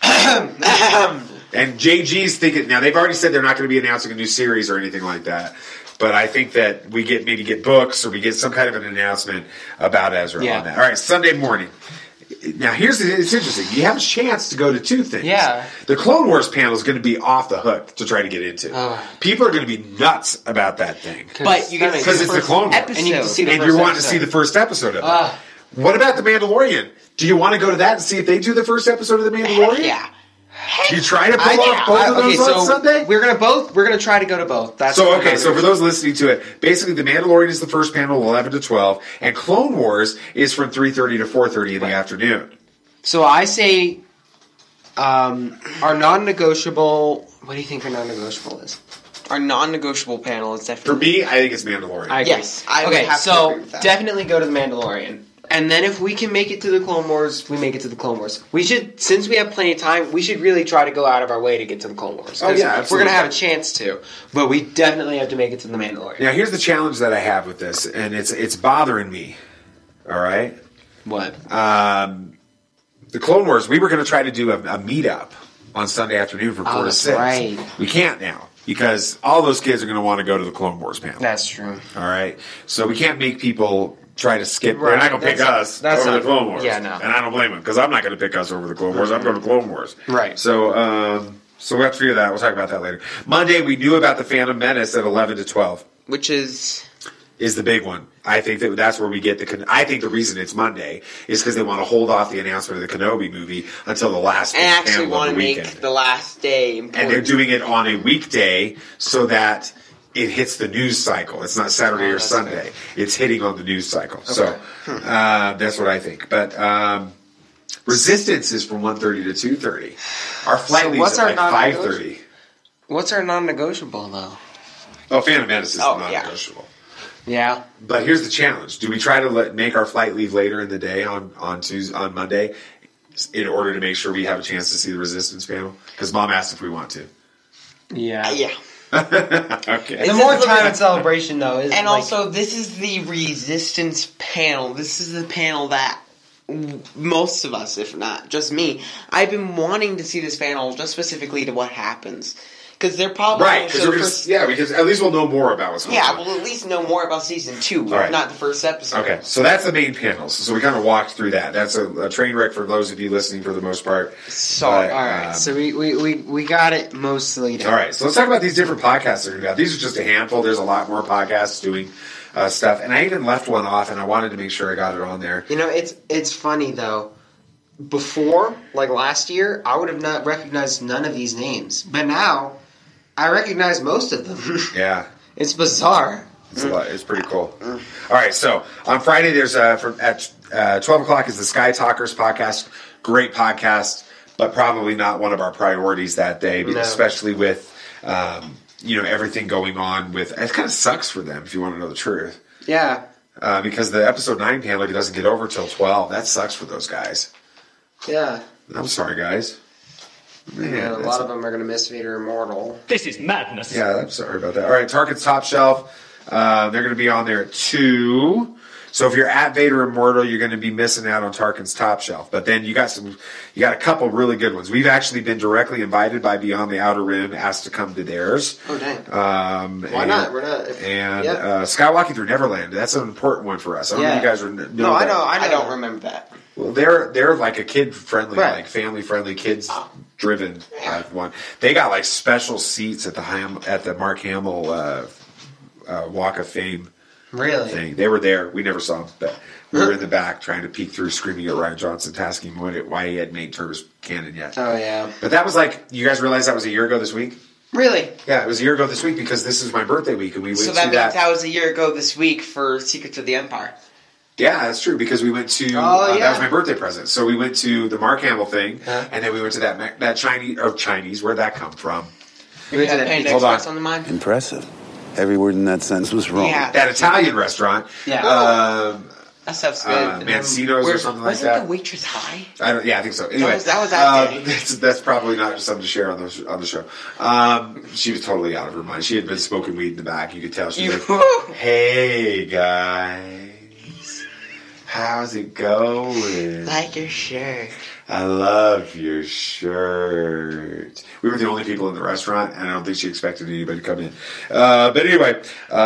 And JG's thinking, now they've already said they're not going to be announcing a new series or anything like that. But I think that we maybe get books or we get some kind of an announcement about Ezra on that. All right, Sunday morning. Now, it's interesting. You have a chance to go to two things. Yeah. The Clone Wars panel is going to be off the hook to try to get into. People are going to be nuts about that thing. But you because it's the Clone Wars. And you're wanting to see the first episode of it. What about The Mandalorian? Do you want to go to that and see if they do the first episode of The Mandalorian? Yeah. Do you try to pull off both of those on Sunday? We're gonna try to go to both. So for those listening to it, basically The Mandalorian is the first panel, 11 to 12, and Clone Wars is from 3:30 to 4:30 in the afternoon. So I say, our non-negotiable. What do you think our non-negotiable is? Our non-negotiable panel is definitely. For me, I think it's Mandalorian. I agree. Yes, I would have to agree with that. Definitely go to The Mandalorian. And then if we can make it to the Clone Wars, we make it to the Clone Wars. We should, since we have plenty of time, we should really try to go out of our way to get to the Clone Wars. Oh, yeah, absolutely. We're going to have a chance to. But we definitely have to make it to the Mandalorian. Now, here's the challenge that I have with this, and it's bothering me. All right? What? The Clone Wars, we were going to try to do a meetup on Sunday afternoon from 4 to 6. Right. We can't now. Because all those kids are going to want to go to the Clone Wars panel. That's true. All right? So we can't make people try to skip. Right. They're not going to pick us over the Clone Wars. Yeah, no. And I don't blame them, because I'm not going to pick us over the Clone Wars. I'm going to Clone Wars. Right. So we'll have to figure that out. We'll talk about that later. Monday, we knew about the Phantom Menace at 11 to 12. Which is... is the big one. I think that's where we get I think the reason it's Monday is because they want to hold off the announcement of the Kenobi movie until the last and actually want to make the last day important. And they're doing it on a weekday so that it hits the news cycle. It's not Saturday or Sunday. Fair. It's hitting on the news cycle. Okay. So that's what I think. But Resistance is from 1:30 to 2:30. Our flight leaves at like 5:30. What's our non-negotiable, though? Oh, Phantom Menace is non-negotiable. Yeah. But here's the challenge. Do we try to make our flight leave later in the day on Monday in order to make sure we have a chance to see the Resistance panel? Because Mom asked if we want to. Yeah. Yeah. Okay. The more time at Celebration, though, is also, this is the Resistance panel. This is the panel that most of us, if not just me, I've been wanting to see this panel just specifically to what happens. Because they're probably because at least we'll know more about what's going on. Yeah, we'll at least know more about season 2, if not the first episode. Okay, so that's the main panels. So we kind of walked through that. That's a train wreck for those of you listening for the most part. Sorry. All right, so we got it mostly down. All right, so let's talk about these different podcasts that are going to be out. These are just a handful. There's a lot more podcasts doing stuff, and I even left one off, and I wanted to make sure I got it on there. You know, it's funny though. Before, like last year, I would have not recognized none of these names, but now I recognize most of them. Yeah. It's bizarre. It's a lot. It's pretty cool. All right, so on Friday, there's at 12 o'clock is the Sky Talkers podcast. Great podcast, but probably not one of our priorities that day, especially with everything going on with. It kind of sucks for them if you want to know the truth. Yeah. Because the episode 9 panel doesn't get over till 12. That sucks for those guys. Yeah. I'm sorry, guys. Man, a lot of them are going to miss Vader Immortal. This is madness. Yeah, I'm sorry about that. All right, Tarkin's Top Shelf. They're going to be on there at 2. So if you're at Vader Immortal, you're going to be missing out on Tarkin's Top Shelf. But then you got a couple really good ones. We've actually been directly invited by Beyond the Outer Rim, asked to come to theirs. Oh, dang. Why not? We're not. Skywalking Through Neverland. That's an important one for us. I don't know if you guys know that. I don't remember that. Well, they're like a kid-friendly, like family-friendly, kids-driven one. They got like special seats at the Mark Hamill Walk of Fame. Really? Thing. They were there. We never saw them, but we were in the back trying to peek through, screaming at Rian Johnson, asking him why he hadn't made Turbis canon yet. Oh, yeah. But that was like, you guys realize that was a year ago this week? Really? Yeah, it was a year ago this week because this is my birthday week, and we went to that. So that means that was a year ago this week for Secrets of the Empire. Yeah, that's true, because we went to, that was my birthday present. So we went to the Mark Hamill thing, and then we went to that Chinese, where'd that come from? You went to that Panda Express on the mind? Impressive. Every word in that sentence was wrong. Yeah. That Italian restaurant. Yeah. That stuff's good. Mancino's or something like that. Wasn't the waitress high? I think so. Anyway, that was that day. That's probably not something to share on the show. She was totally out of her mind. She had been smoking weed in the back. You could tell. She was like, "Hey guys, how's it going? Like your shirt. I love your shirt." We were the only people in the restaurant, and I don't think she expected anybody to come in. But anyway,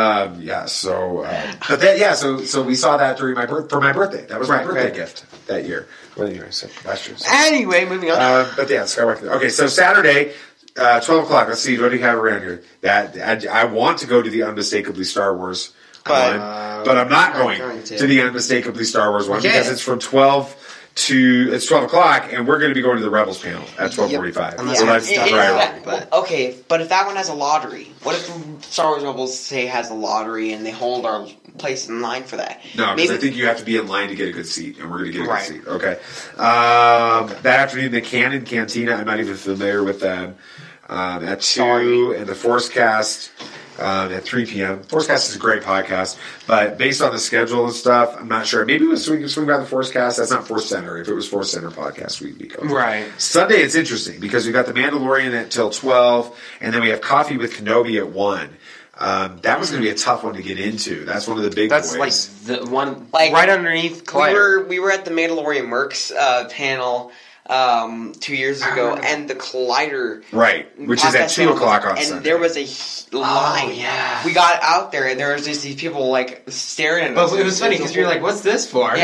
so we saw that during for my birthday. That was my birthday gift that year. Well, anyway, so last year. So. Anyway, moving on. But yeah, Skywalker. Okay, so Saturday, 12 o'clock. Let's see, what do you have around here? That I want to go to the Unmistakably Star Wars one, but I'm not going to the Unmistakably Star Wars one because it's from 12 o'clock, and we're going to be going to the Rebels panel at 12:45. So that's okay, but if that one has a lottery, what if Star Wars Rebels has a lottery and they hold our place in line for that? No, because I think you have to be in line to get a good seat, and we're going to get a good seat. Okay. That afternoon, the Canon Cantina, I'm not even familiar with them. At 2, and the Forcecast at 3 p.m. Forcecast is a great podcast, but based on the schedule and stuff, I'm not sure. Maybe we can swing by the Forcecast. That's not Force Center. If it was Force Center podcast, we'd be going. Right. Sunday, it's interesting because we've got the Mandalorian until 12, and then we have Coffee with Kenobi at 1. That was going to be a tough one to get into. That's one of the big boys. That's like the one right underneath Collider. We were at the Mandalorian Mercs panel 2 years ago, and the Collider, which is at 2 o'clock on Sunday. And there was a line. Oh, yeah. We got out there, and there was just these people like staring at us. But it was funny because you're like, "What's this for?" Yeah.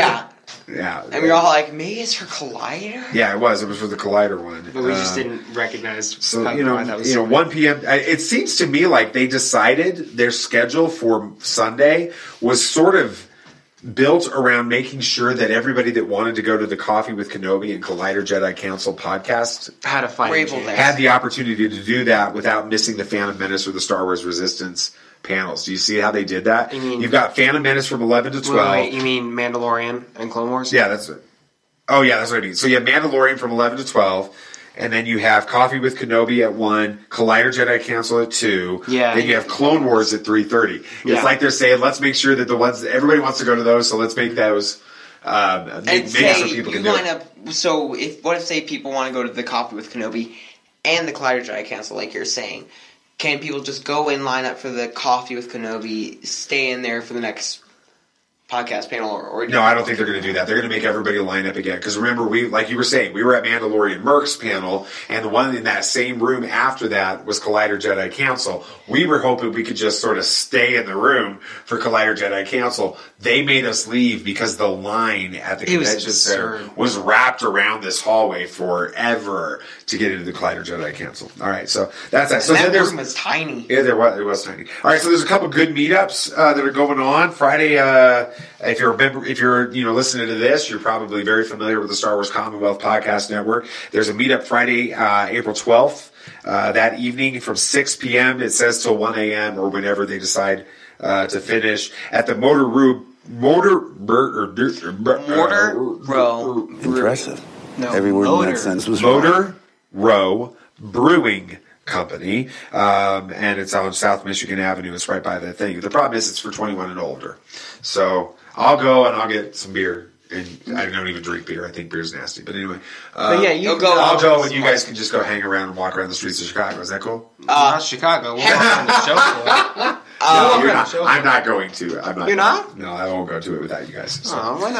Yeah. And we were all like, maybe it's for Collider? Yeah, it was. It was for the Collider one. But we just didn't recognize. So, 1 p.m. It seems to me like they decided their schedule for Sunday was sort of built around making sure that everybody that wanted to go to the Coffee with Kenobi and Collider Jedi Council podcast had the opportunity to do that without missing the Phantom Menace or the Star Wars Resistance panels. Do you see how they did that? You've got Phantom Menace from 11 to 12. Wait, you mean Mandalorian and Clone Wars? Yeah, that's it. Oh, yeah, that's what I mean. So you have Mandalorian from 11 to 12, and then you have Coffee with Kenobi at 1, Collider Jedi Council at 2, then you have Clone Wars at 3:30. It's like they're saying, let's make sure that the ones that everybody wants to go to those, so let's make those and say so people can line up. So what if say people want to go to the Coffee with Kenobi and the Collider Jedi Council, like you're saying? Can people just go in, line up for the Coffee with Kenobi, stay in there for the next podcast panel? Or no, I don't think they're going to do that. They're going to make everybody line up again. Because remember, like you were saying, we were at Mandalorian Merc's panel, and the one in that same room after that was Collider Jedi Council. We were hoping we could just sort of stay in the room for Collider Jedi Council. They made us leave because the line at the convention center was wrapped around this hallway forever to get into the Collider Jedi Council. All right, so that's that. So that room was tiny. Yeah, it was tiny. All right, so there's a couple good meetups that are going on Friday. If you're listening to this, you're probably very familiar with the Star Wars Commonwealth Podcast Network. There's a meetup Friday, April 12th, that evening from 6 p.m. It says till 1 a.m. or whenever they decide to finish at the Motor Row. Impressive. Every word in that sentence was Motor Row Brewing Company, and it's on South Michigan Avenue. It's right by the thing. The problem is it's for 21 and older. So I'll go and I'll get some beer. And I don't even drink beer. I think beer's nasty. But anyway, I'll go and you guys can just go hang around and walk around the streets of Chicago. Is that cool? Not Chicago. We'll on the show for it. No, you're not. I'm not going to. You're not? No, I won't go to it without you guys. So. Oh, why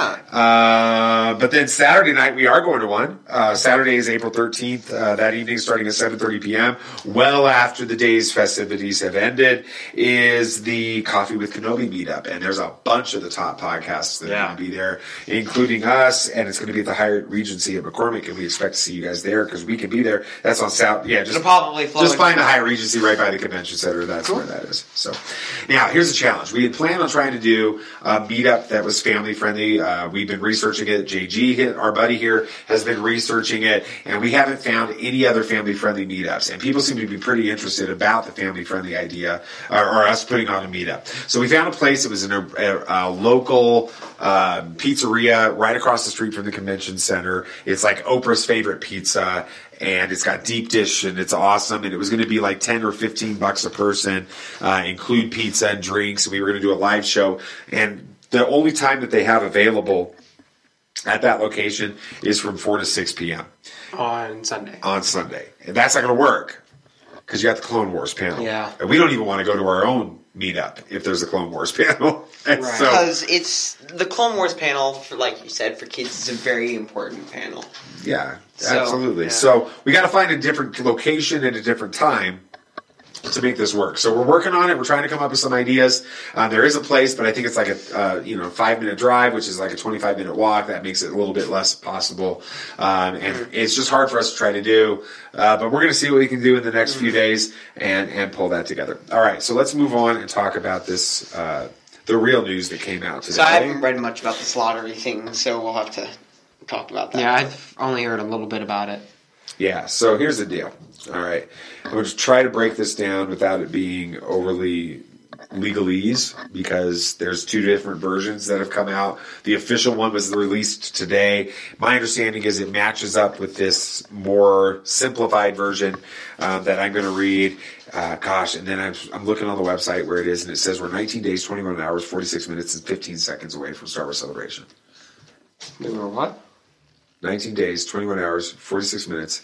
not? But then Saturday night, we are going to one. Saturday is April 13th. That evening, starting at 7:30 p.m., well after the day's festivities have ended, is the Coffee with Kenobi meetup. And there's a bunch of the top podcasts that are going to be there, including us. And it's going to be at the Hyatt Regency at McCormick. And we expect to see you guys there because we can be there. That's on South. Yeah, just find the Hyatt Regency right by the convention center. That's where that is. So. Now, here's the challenge. We had planned on trying to do a meetup that was family-friendly. We've been researching it. JG, our buddy here, has been researching it, and we haven't found any other family-friendly meetups. And people seem to be pretty interested about the family-friendly idea, or us putting on a meetup. So we found a place that was in a local pizzeria right across the street from the convention center. It's like Oprah's favorite pizza. And it's got deep dish, and it's awesome. And it was going to be like $10 or $15 a person, include pizza and drinks. We were going to do a live show. And the only time that they have available at that location is from 4 to 6 p.m. On Sunday. And that's not going to work because you got the Clone Wars panel. Yeah. And we don't even want to go to our own meetup if there's a Clone Wars panel. Right. Because it's the Clone Wars panel, for like you said, for kids is a very important panel. Yeah, absolutely. So we got to find a different location at a different time to make this work. So we're working on it. We're trying to come up with some ideas. There is a place, but I think it's like a 5-minute drive, which is like a 25-minute walk. That makes it a little bit less possible. And it's just hard for us to try to do. But we're going to see what we can do in the next few days and pull that together. All right, so let's move on and talk about this, the real news that came out today. So I haven't read much about the Slaughtery thing, so we'll have to talk about that. Yeah, I've only heard a little bit about it. Yeah, so here's the deal. All right. I'm going to try to break this down without it being overly legalese because there's two different versions that have come out. The official one was released today. My understanding is it matches up with this more simplified version that I'm going to read. And then I'm looking on the website where it is, and it says we're 19 days, 21 hours, 46 minutes, and 15 seconds away from Star Wars Celebration. We were what? 19 days, 21 hours, 46 minutes.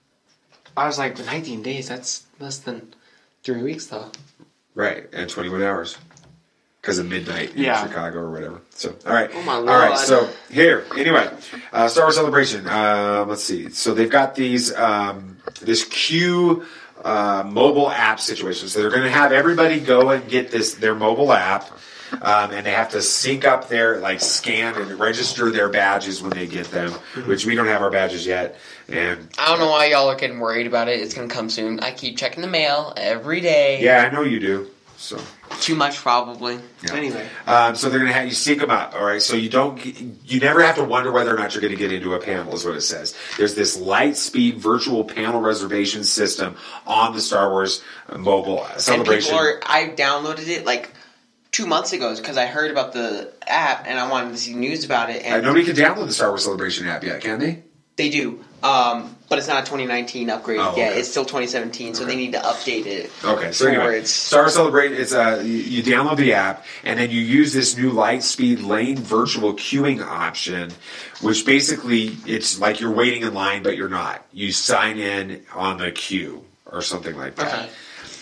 I was like, 19 days? That's less than 3 weeks, though. Right, and 21 hours. Because of midnight in Chicago or whatever. So, all right. Oh, my Lord. All right, so here. Anyway, Star Wars Celebration. Let's see. So they've got these, this queue mobile app situation. So they're going to have everybody go and get their mobile app, and they have to sync up scan and register their badges when they get them, which we don't have our badges yet. And I don't know why y'all are getting worried about it. It's going to come soon. I keep checking the mail every day. Yeah, I know you do. So too much, probably. Yeah. Anyway, so they're going to have you sync them up. All right, so you never have to wonder whether or not you're going to get into a panel. Is what it says. There's this Lightspeed virtual panel reservation system on the Star Wars mobile celebration. I downloaded it 2 months ago because I heard about the app and I wanted to see news about it. And nobody can download the Star Wars Celebration app yet, can they? They do. But it's not a 2019 upgrade yet. Okay. It's still 2017, so they need to update it. Okay, so anyway, Star Wars Celebration, you download the app, and then you use this new Lightspeed lane virtual queuing option, which basically, it's like you're waiting in line, but you're not. You sign in on the queue, or something like that. Okay.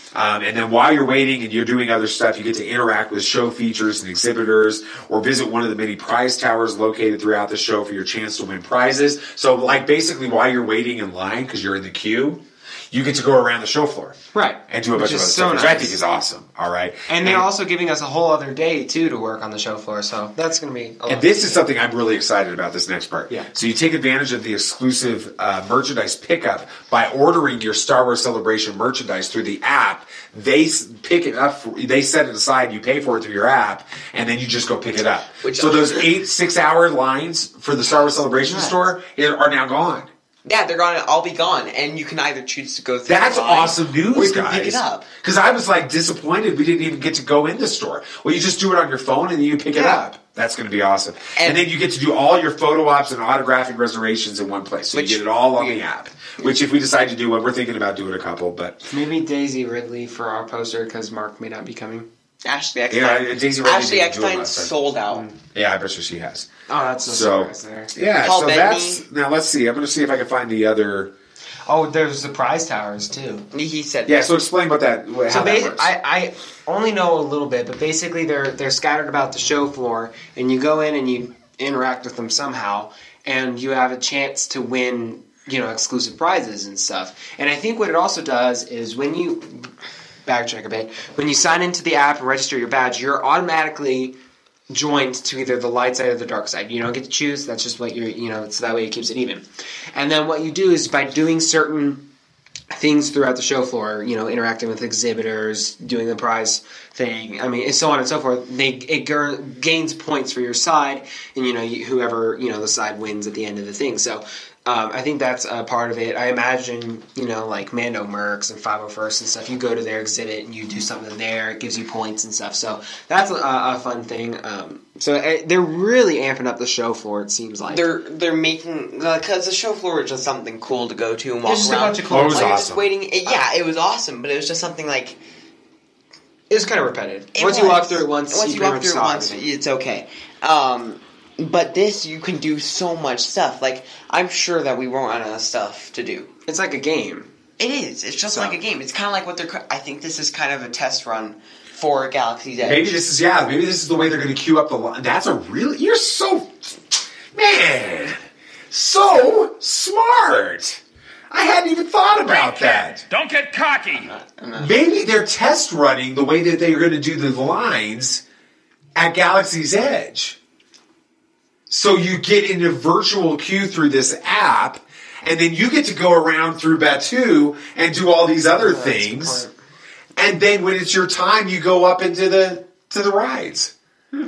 And then while you're waiting and you're doing other stuff, you get to interact with show features and exhibitors, or visit one of the many prize towers located throughout the show for your chance to win prizes. So, basically, while you're waiting in line because you're in the queue, you get to go around the show floor. Right. And do a bunch of other stuff, which I think is awesome. All right. And they're also giving us a whole other day, too, to work on the show floor. So that's going to be a lot. And this is something I'm really excited about, this next part. Yeah. So you take advantage of the exclusive merchandise pickup by ordering your Star Wars Celebration merchandise through the app. They pick it up, they set it aside, you pay for it through your app, and then you just go pick it up. So those 6-hour lines for the Star Wars Celebration store are now gone. Yeah, they're gonna all be gone, and you can either choose to go through. That's awesome news, or you can guys. pick it up. Because I was disappointed we didn't even get to go in the store. Well, you just do it on your phone and then you pick it up. That's going to be awesome. And then you get to do all your photo ops and autographing reservations in one place. So you get it all on the app. Which, if we decide to do one, we're thinking about doing a couple. But maybe Daisy Ridley for our poster because Mark may not be coming. Ashley Eckstein. Daisy Ridley. Ashley Eckstein sold out. Yeah, I bet she has. Oh, that's surprise there. Yeah, so that's... Now, let's see. I'm going to see if I can find the other... Oh, there's the prize towers, too. He said... Yeah, so explain what that... How that works. I only know a little bit, but basically they're scattered about the show floor, and you go in and you interact with them somehow, and you have a chance to win, exclusive prizes and stuff. And I think what it also does is when you... Backtrack a bit. When you sign into the app and register your badge, you're automatically joined to either the light side or the dark side. You don't get to choose. That's just what you're, so that way it keeps it even. And then what you do is by doing certain things throughout the show floor, interacting with exhibitors, doing the prize thing, and so on and so forth, it gains points for your side, and, whoever, the side wins at the end of the thing. So, I think that's a part of it. I imagine, like Mando Mercs and 501st and stuff, you go to their exhibit and you do something there, it gives you points and stuff. So that's a fun thing. So they're really amping up the show floor, it seems like. They're making, because the show floor is just something cool to go to and walk around. Just a bunch of cool. It was awesome. Just waiting. It was awesome, but it was just something like... It was kind of repetitive. Once you walk through it once, it's okay. But this, you can do so much stuff. I'm sure that we won't run out of stuff to do. It's like a game. It is. It's just like a game. It's kind of like what they're... I think this is kind of a test run for Galaxy's Edge. Maybe this is the way they're going to queue up the line. That's a really... You're so... Man! So smart! I hadn't even thought about that. Don't get cocky! Maybe they're test running the way that they're going to do the lines at Galaxy's Edge. So you get in a virtual queue through this app, and then you get to go around through Batuu and do all these other things. And then when it's your time, you go up into the rides.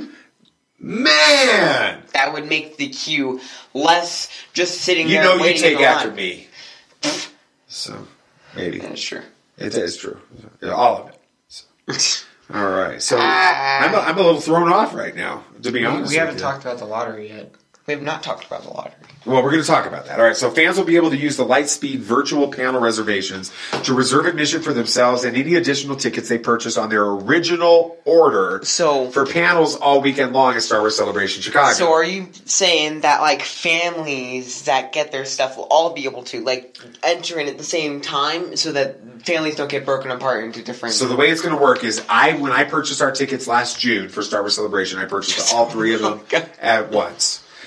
Man! That would make the queue less just sitting there waiting. You take after me. So, maybe. That's true. It is true. All of it. So. All right. So, I'm a little thrown off right now, to be honest. We haven't talked about the lottery yet. We have not talked about the lottery. Well, we're going to talk about that. All right, so fans will be able to use the Lightspeed virtual panel reservations to reserve admission for themselves and any additional tickets they purchase on their original order for panels all weekend long at Star Wars Celebration Chicago. So are you saying that, families that get their stuff will all be able to, enter in at the same time so that families don't get broken apart into different... So the way it's going to work is when I purchased our tickets last June for Star Wars Celebration, I purchased all three of them at once.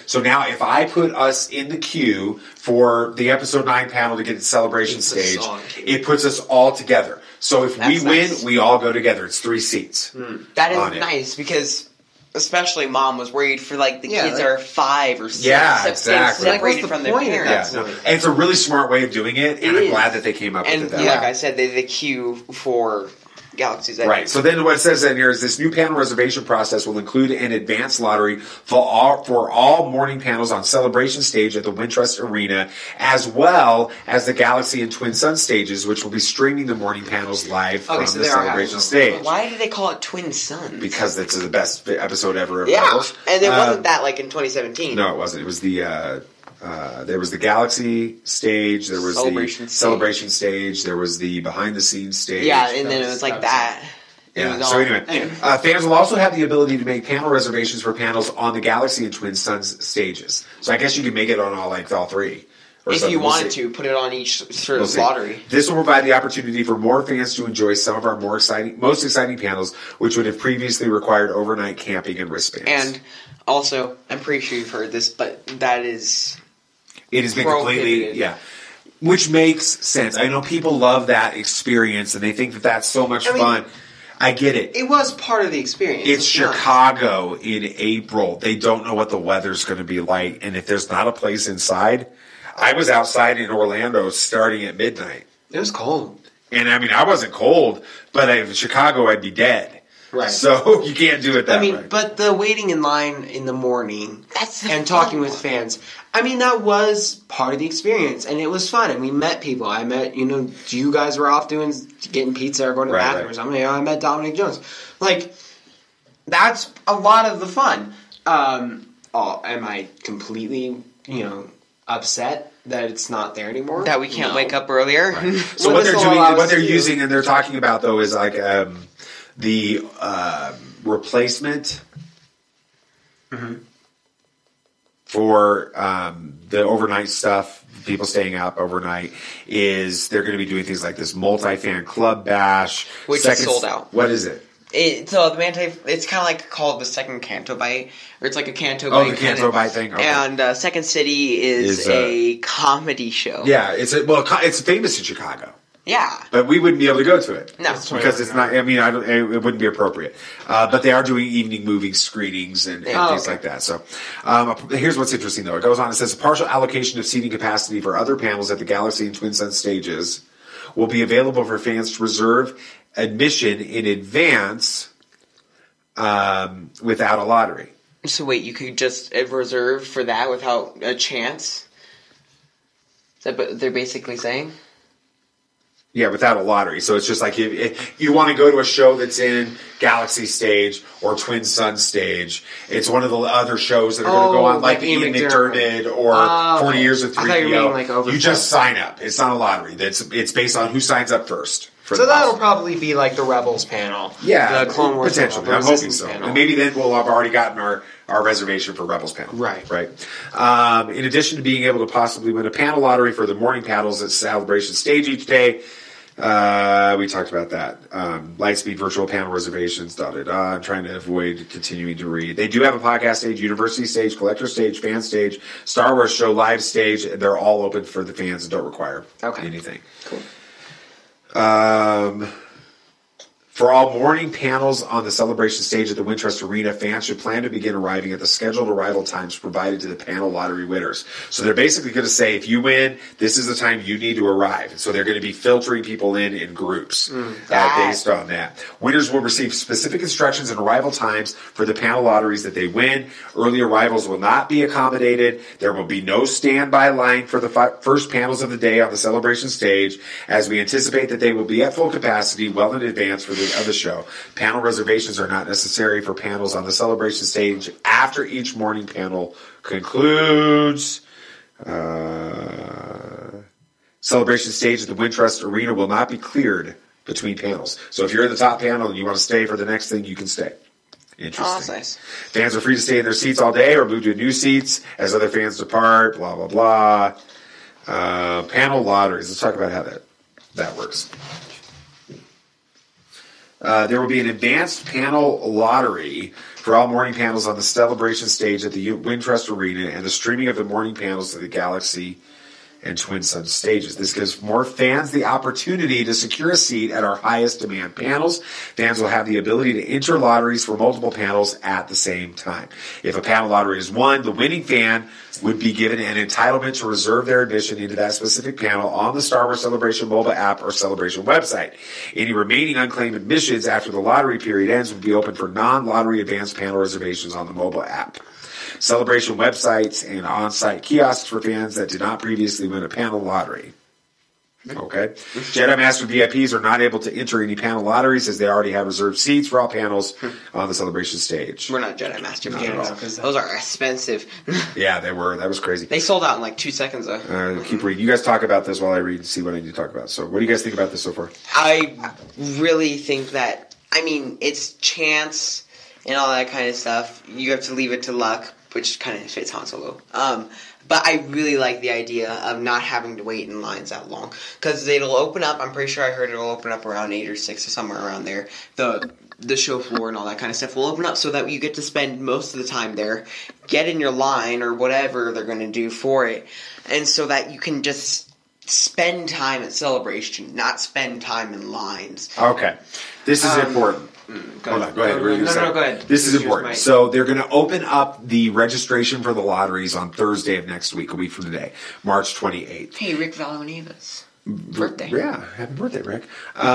So now if I put us in the queue for the episode 9 panel to get to Celebration stage, it puts us all together. So if we win, we all go together. It's 3 seats. That is nice because especially Mom was worried for the kids are 5 or 6. Yeah, exactly. Separated from their parents. Yeah, no. And it's a really smart way of doing it, and I'm glad that they came up with it that way. Like I said, the queue for Galaxy's Edge. Right. So then what it says in here is this new panel reservation process will include an advanced lottery for all morning panels on Celebration stage at the Wintrust Arena, as well as the Galaxy and Twin Sun stages, which will be streaming the morning panels live from the Celebration stage. Why do they call it Twin Suns? Because it's the best episode ever of Yeah, Rebels. and it wasn't that in 2017. No, it wasn't. It was there was the Galaxy stage, there was the Celebration stage, there was the behind the scenes stage. Yeah, and then it was like that. Yeah. So anyway, fans will also have the ability to make panel reservations for panels on the Galaxy and Twin Suns stages. So I guess you can make it on all 3. If you wanted to, put it on each sort of lottery. This will provide the opportunity for more fans to enjoy some of our most exciting panels, which would have previously required overnight camping and wristbands. And also, I'm pretty sure you've heard this, but that is... It has been completely, which makes sense. I know people love that experience, and they think that that's so much fun. I get it. It was part of the experience. It's Chicago in April. They don't know what the weather's going to be like, and if there's not a place inside... I was outside in Orlando starting at midnight. It was cold. And I wasn't cold, but in Chicago I'd be dead. Right. So you can't do it that way. But the waiting in line in the morning and talking with fans, that was part of the experience, and it was fun, and we met people. I met, you guys were off getting pizza or going to the bathroom or something. I met Dominic Jones. That's a lot of the fun. Am I completely, upset that it's not there anymore? That we can't wake up earlier? Right. So what they're doing, what they're using and they're talking about, though, is the replacement for the overnight stuff, people staying up overnight, is they're going to be doing things like this multi-fan club bash. Which is sold out. What is it? So the it's kind of called the second Canto Bite, or it's like a Canto Bite. Oh, the Canto Bite thing. Okay. And Second City is a comedy show. Yeah, it's famous in Chicago. Yeah, but we wouldn't be able to go to it. No, because it's not. It wouldn't be appropriate. But they are doing evening movie screenings and things like that. So here's what's interesting, though. It goes on. It says a partial allocation of seating capacity for other panels at the Galaxy and Twin Sun stages will be available for fans to reserve admission in advance without a lottery. So wait, you could just reserve for that without a chance? Is that what they're basically saying? Yeah, without a lottery. So it's just like if you want to go to a show that's in Galaxy stage or Twin Sun stage, it's one of the other shows that are going to go on, like Ian McDermott or 40 Years of 3PO. You just sign up. It's not a lottery. It's based on who signs up first. So that'll probably be like the Rebels panel. Yeah, the Clone Wars potentially. panel, I'm hoping so. Panel. And maybe then we'll have already gotten our reservation for Rebels panel. Right. In addition to being able to possibly win a panel lottery for the morning panels at Celebration stage each day, we talked about that. Lightspeed virtual panel reservations, I'm trying to avoid continuing to read. They do have a podcast stage, university stage, collector stage, fan stage, Star Wars show live stage, and they're all open for the fans and don't require anything. Cool. For all morning panels on the Celebration stage at the Wintrust Arena, fans should plan to begin arriving at the scheduled arrival times provided to the panel lottery winners. So they're basically going to say, if you win, this is the time you need to arrive. So they're going to be filtering people in groups based on that. Winners will receive specific instructions and arrival times for the panel lotteries that they win. Early arrivals will not be accommodated. There will be no standby line for the first panels of the day on the Celebration stage, as we anticipate that they will be at full capacity well in advance for the show. Panel reservations are not necessary for panels on the Celebration stage after each morning panel concludes. Celebration stage at the Wintrust Arena will not be cleared between panels. So if you're in the top panel and you want to stay for the next thing, you can stay. Interesting. Oh, that's nice. Fans are free to stay in their seats all day or move to new seats as other fans depart, blah, blah, blah. Panel lotteries. Let's talk about how that works. There will be an advanced panel lottery for all morning panels on the celebration stage at the Wintrust Arena and the streaming of the morning panels to the Galaxy and Twin Suns stages. This gives more fans the opportunity to secure a seat at our highest demand panels. Fans will have the ability to enter lotteries for multiple panels at the same time. If a panel lottery is won, the winning fan would be given an entitlement to reserve their admission into that specific panel on the Star Wars Celebration mobile app or Celebration website. Any remaining unclaimed admissions after the lottery period ends would be open for non-lottery advanced panel reservations on the mobile app. Celebration websites and on-site kiosks for fans that did not previously win a panel lottery. Okay. Jedi Master VIPs are not able to enter any panel lotteries as they already have reserved seats for all panels on the celebration stage. We're not Jedi Master VIPs because those are expensive. Yeah, they were. That was crazy. They sold out in like 2 seconds though. Keep reading. You guys talk about this while I read and see what I need to talk about. So what do you guys think about this so far? I really think that, it's chance and all that kind of stuff. You have to leave it to luck, which kind of fits Han Solo. But I really like the idea of not having to wait in lines that long. Because it'll open up, I'm pretty sure I heard it'll open up around 8 or 6 or somewhere around there. The show floor and all that kind of stuff will open up so that you get to spend most of the time there, get in your line or whatever they're going to do for it. And so that you can just spend time at Celebration, not spend time in lines. Okay. This is important. Hold on, go ahead. No, go ahead. This is important. So they're going to open up the registration for the lotteries on Thursday of next week, a week from today, March 28th. Hey, Rick Valoniva's birthday. Yeah, happy birthday, Rick.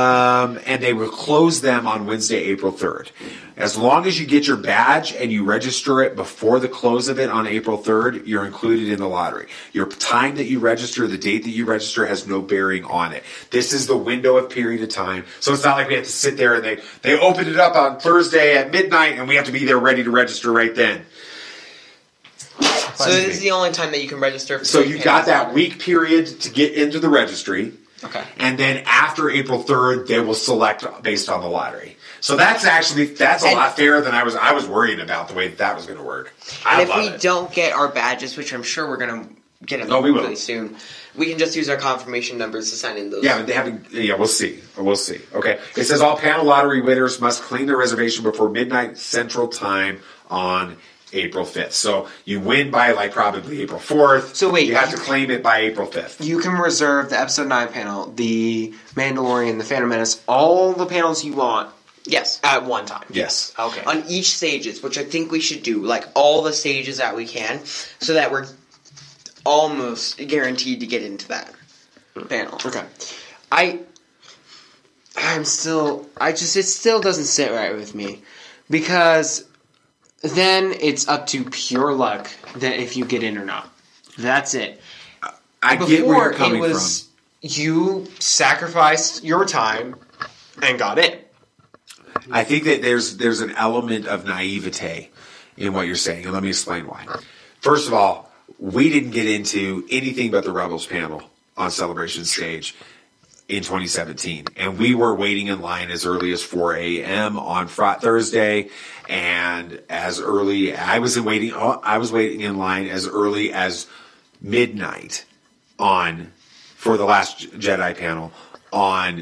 And they will close them on Wednesday, April 3rd. As long as you get your badge and you register it before the close of it on April 3rd, you're included in the lottery. Your time that you register, the date that you register has no bearing on it. This is the window of period of time. So it's not like we have to sit there and they open it up on Thursday at midnight and we have to be there ready to register right then. So this is the only time that you can register for. So you got that week period to get into the registry. Okay. And then after April 3rd, they will select based on the lottery. So that's a lot fairer than I was worrying about the way that was going to work. And if we don't get our badges, which I'm sure we're going to get them really soon, we can just use our confirmation numbers to sign in those. Yeah, we'll see. Okay. It says all panel lottery winners must claim their reservation before midnight Central Time on April 5th. So you win by probably April 4th. So wait, you have to claim it by April 5th. You can reserve the Episode 9 panel, the Mandalorian, the Phantom Menace, all the panels you want. Yes. At one time. Yes. Okay. On each stages, which I think we should do, all the stages that we can, so that we're almost guaranteed to get into that panel. Okay. it still doesn't sit right with me. Because then it's up to pure luck that if you get in or not. That's it. I get where you're coming from. You sacrificed your time and got in. I think that there's an element of naivete in what you're saying, and let me explain why. First of all, we didn't get into anything but the Rebels panel on Celebration Stage in 2017, and we were waiting in line as early as 4 a.m. on Thursday, and I was waiting in line as early as midnight for the Last Jedi panel on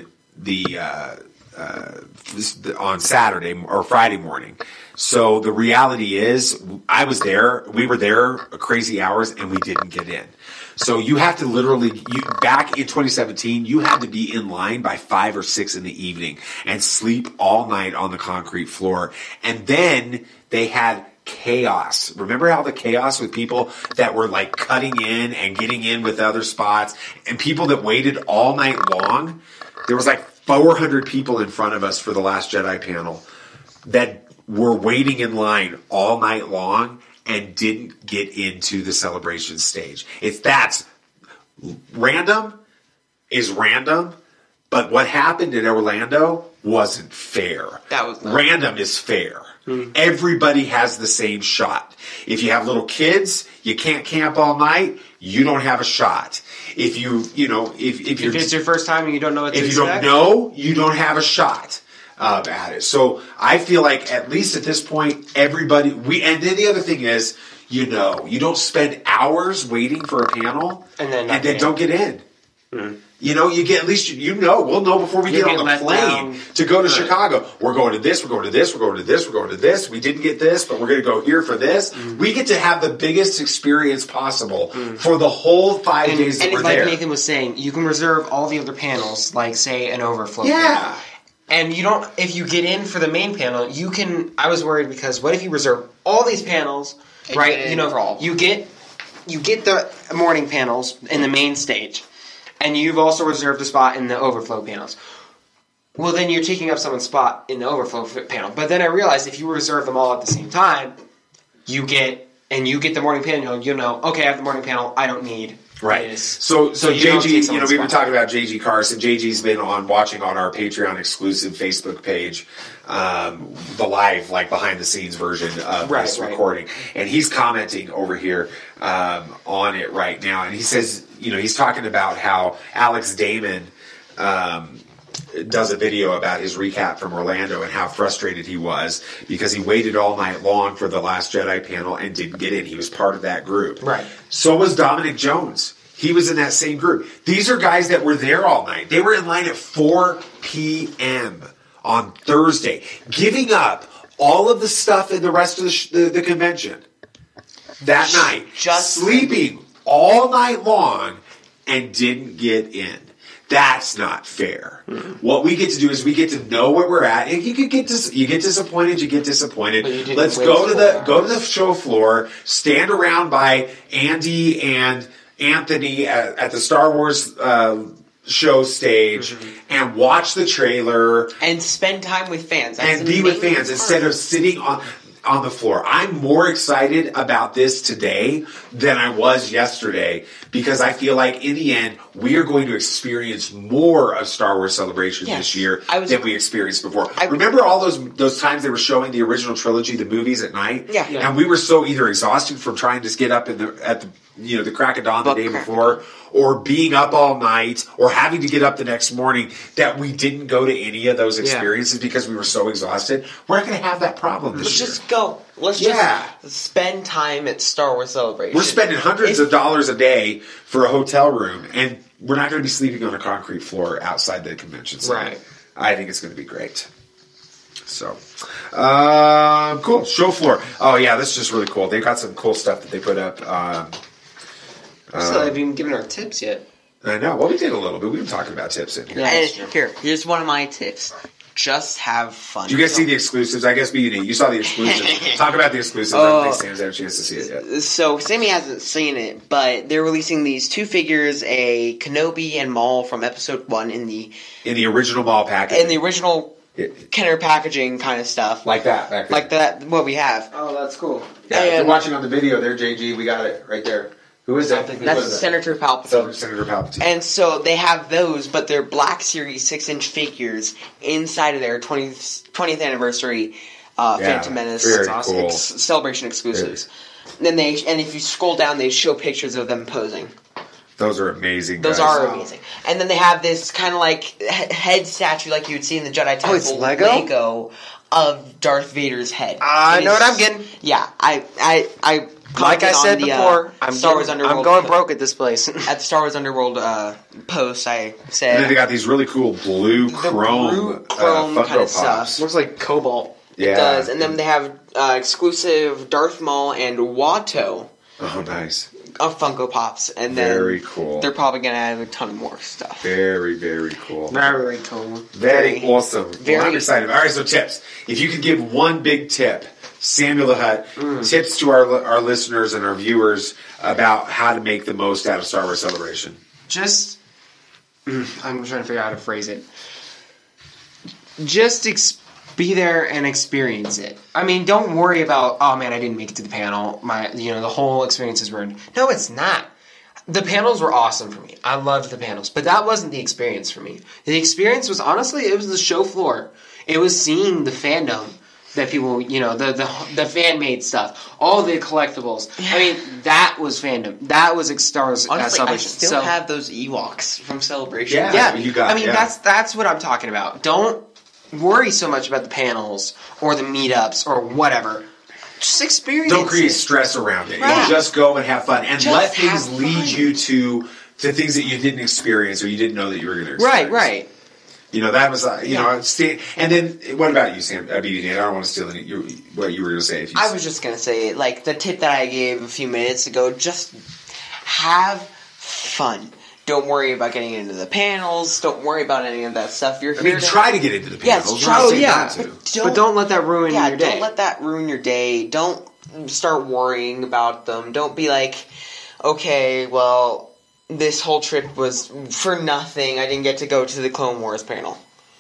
on Saturday or Friday morning. So the reality is, we were there crazy hours, and we didn't get in. So you have to back in 2017, you had to be in line by 5 or 6 in the evening and sleep all night on the concrete floor. And then they had chaos. Remember how the chaos with people that were cutting in and getting in with other spots, and people that waited all night long? There was 400 people in front of us for the Last Jedi panel that were waiting in line all night long and didn't get into the Celebration Stage. That's random is random, but what happened in Orlando wasn't fair. That was random is fair. Mm-hmm. Everybody has the same shot. If you have little kids, you can't camp all night, you don't have a shot. If it's your first time and you don't know what to expect, if you don't know, you don't have a shot at it. So I feel like at least at this point, everybody and then the other thing is, you don't spend hours waiting for a panel and then don't get in. Mm-hmm. You get at least we'll know before we get on the plane to go to Chicago. We're going to this. We're going to this. We're going to this. We're going to this. We didn't get this, but we're going to go here for this. Mm-hmm. We get to have the biggest experience possible for the whole 5 days that we're there. And like Nathan was saying, you can reserve all the other panels, like say an overflow. Yeah. Panel. And you don't. If you get in for the main panel, you can. I was worried because what if you reserve all these panels, right? You get the morning panels in the main stage. And you've also reserved a spot in the overflow panels. Well, then you're taking up someone's spot in the overflow panel. But then I realized if you reserve them all at the same time, you get the morning panel. Okay, I have the morning panel. I don't need this. So JG, we were talking about JG Carson. JG's been watching on our Patreon exclusive Facebook page, the live, like behind the scenes version of this recording, and he's commenting over here on it right now, and he says, he's talking about how Alex Damon does a video about his recap from Orlando and how frustrated he was because he waited all night long for the Last Jedi panel and didn't get in. He was part of that group. Right. So was Dominic Jones. He was in that same group. These are guys that were there all night. They were in line at 4 p.m. on Thursday, giving up all of the stuff in the rest of the convention that night, just sleeping all night long, and didn't get in. That's not fair. Mm-hmm. What we get to do is we get to know where we're at. And you get disappointed. Let's go to the show floor, stand around by Andy and Anthony at the Star Wars show stage and watch the trailer and spend time with fans and be with fans instead of sitting on the floor. I'm more excited about this today than I was yesterday because I feel like in the end we are going to experience more of Star Wars Celebration this year than we experienced before. Remember all those times they were showing the original trilogy, the movies at night? Yeah. And we were so either exhausted from trying to get up at the crack of dawn the day before, or being up all night, or having to get up the next morning, that we didn't go to any of those experiences because we were so exhausted. We're not going to have that problem this year. Let's just go. Let's just spend time at Star Wars Celebration. We're spending hundreds of dollars a day for a hotel room, and we're not going to be sleeping on a concrete floor outside the convention center. Right. I think it's going to be great. So, cool. Show floor. Oh, yeah, this is just really cool. They've got some cool stuff that they put up. So they've even given our tips yet. I know. Well, we did a little bit. We've been talking about tips in here. And here's one of my tips. Just have fun. Did you guys see the exclusives? I guess you saw the exclusives. Talk about the exclusives. I don't think Sam's had a chance to see it yet. So Sammy hasn't seen it, but they're releasing these 2 figures, a Kenobi and Maul from Episode 1 in the original Maul packaging. In the original Kenner packaging kind of stuff. Like that. Back there. Like that, what we have. Oh, that's cool. Yeah, if you're watching on the video there, JG, we got it right there. Who is that? That's Senator Palpatine. Senator Palpatine. And so they have those, but they're Black Series 6-inch figures inside of their 20th anniversary Phantom Menace cool. Celebration exclusives. And if you scroll down, they show pictures of them posing. Those are amazing. Those are amazing. And then they have this kind of like head statue, like you would see in the Jedi Temple. Oh, it's Lego of Darth Vader's head. I know what I'm getting. Yeah, I like I said before, Star Wars Underworld. I'm going broke at this place. At the Star Wars Underworld post, I said. And then they got these really cool blue chrome kind of stuff. Looks like cobalt. Yeah. It does. And then they have exclusive Darth Maul and Watto. Oh, nice. Of Funko Pops. And then very cool. They're probably going to have a ton more stuff. Very, very cool. Very cool. Very awesome. I'm excited. All right, so tips. If you could give one big tip, Samuel the Hutt, tips to our listeners and our viewers about how to make the most out of Star Wars Celebration. Just, I'm trying to figure out how to phrase it. Just be there and experience it. I mean, don't worry about, oh man, I didn't make it to the panel. The whole experience is ruined. No, it's not. The panels were awesome for me. I loved the panels, but that wasn't the experience for me. The experience was honestly, it was the show floor. It was seeing the fandom. That people, the fan-made stuff, all the collectibles. I mean, that was fandom. That was Star Wars Celebration. I still have those Ewoks from Celebration. Yeah, you got. I mean, that's what I'm talking about. Don't worry so much about the panels or the meetups or whatever. Just experience. Don't create stress around it. Right. Just go and have fun and let things lead you to to things that you didn't experience or you didn't know that you were going to experience. Right. You know, that was, and then what about you, Sam? BB, I don't want to steal what you were going to say. I was just going to say, like, the tip that I gave a few minutes ago, just have fun. Don't worry about getting into the panels. Don't worry about any of that stuff. Try to get into the panels. But don't let that ruin your day. Don't let that ruin your day. Don't start worrying about them. Don't be like, okay, well, this whole trip was for nothing. I didn't get to go to the Clone Wars panel.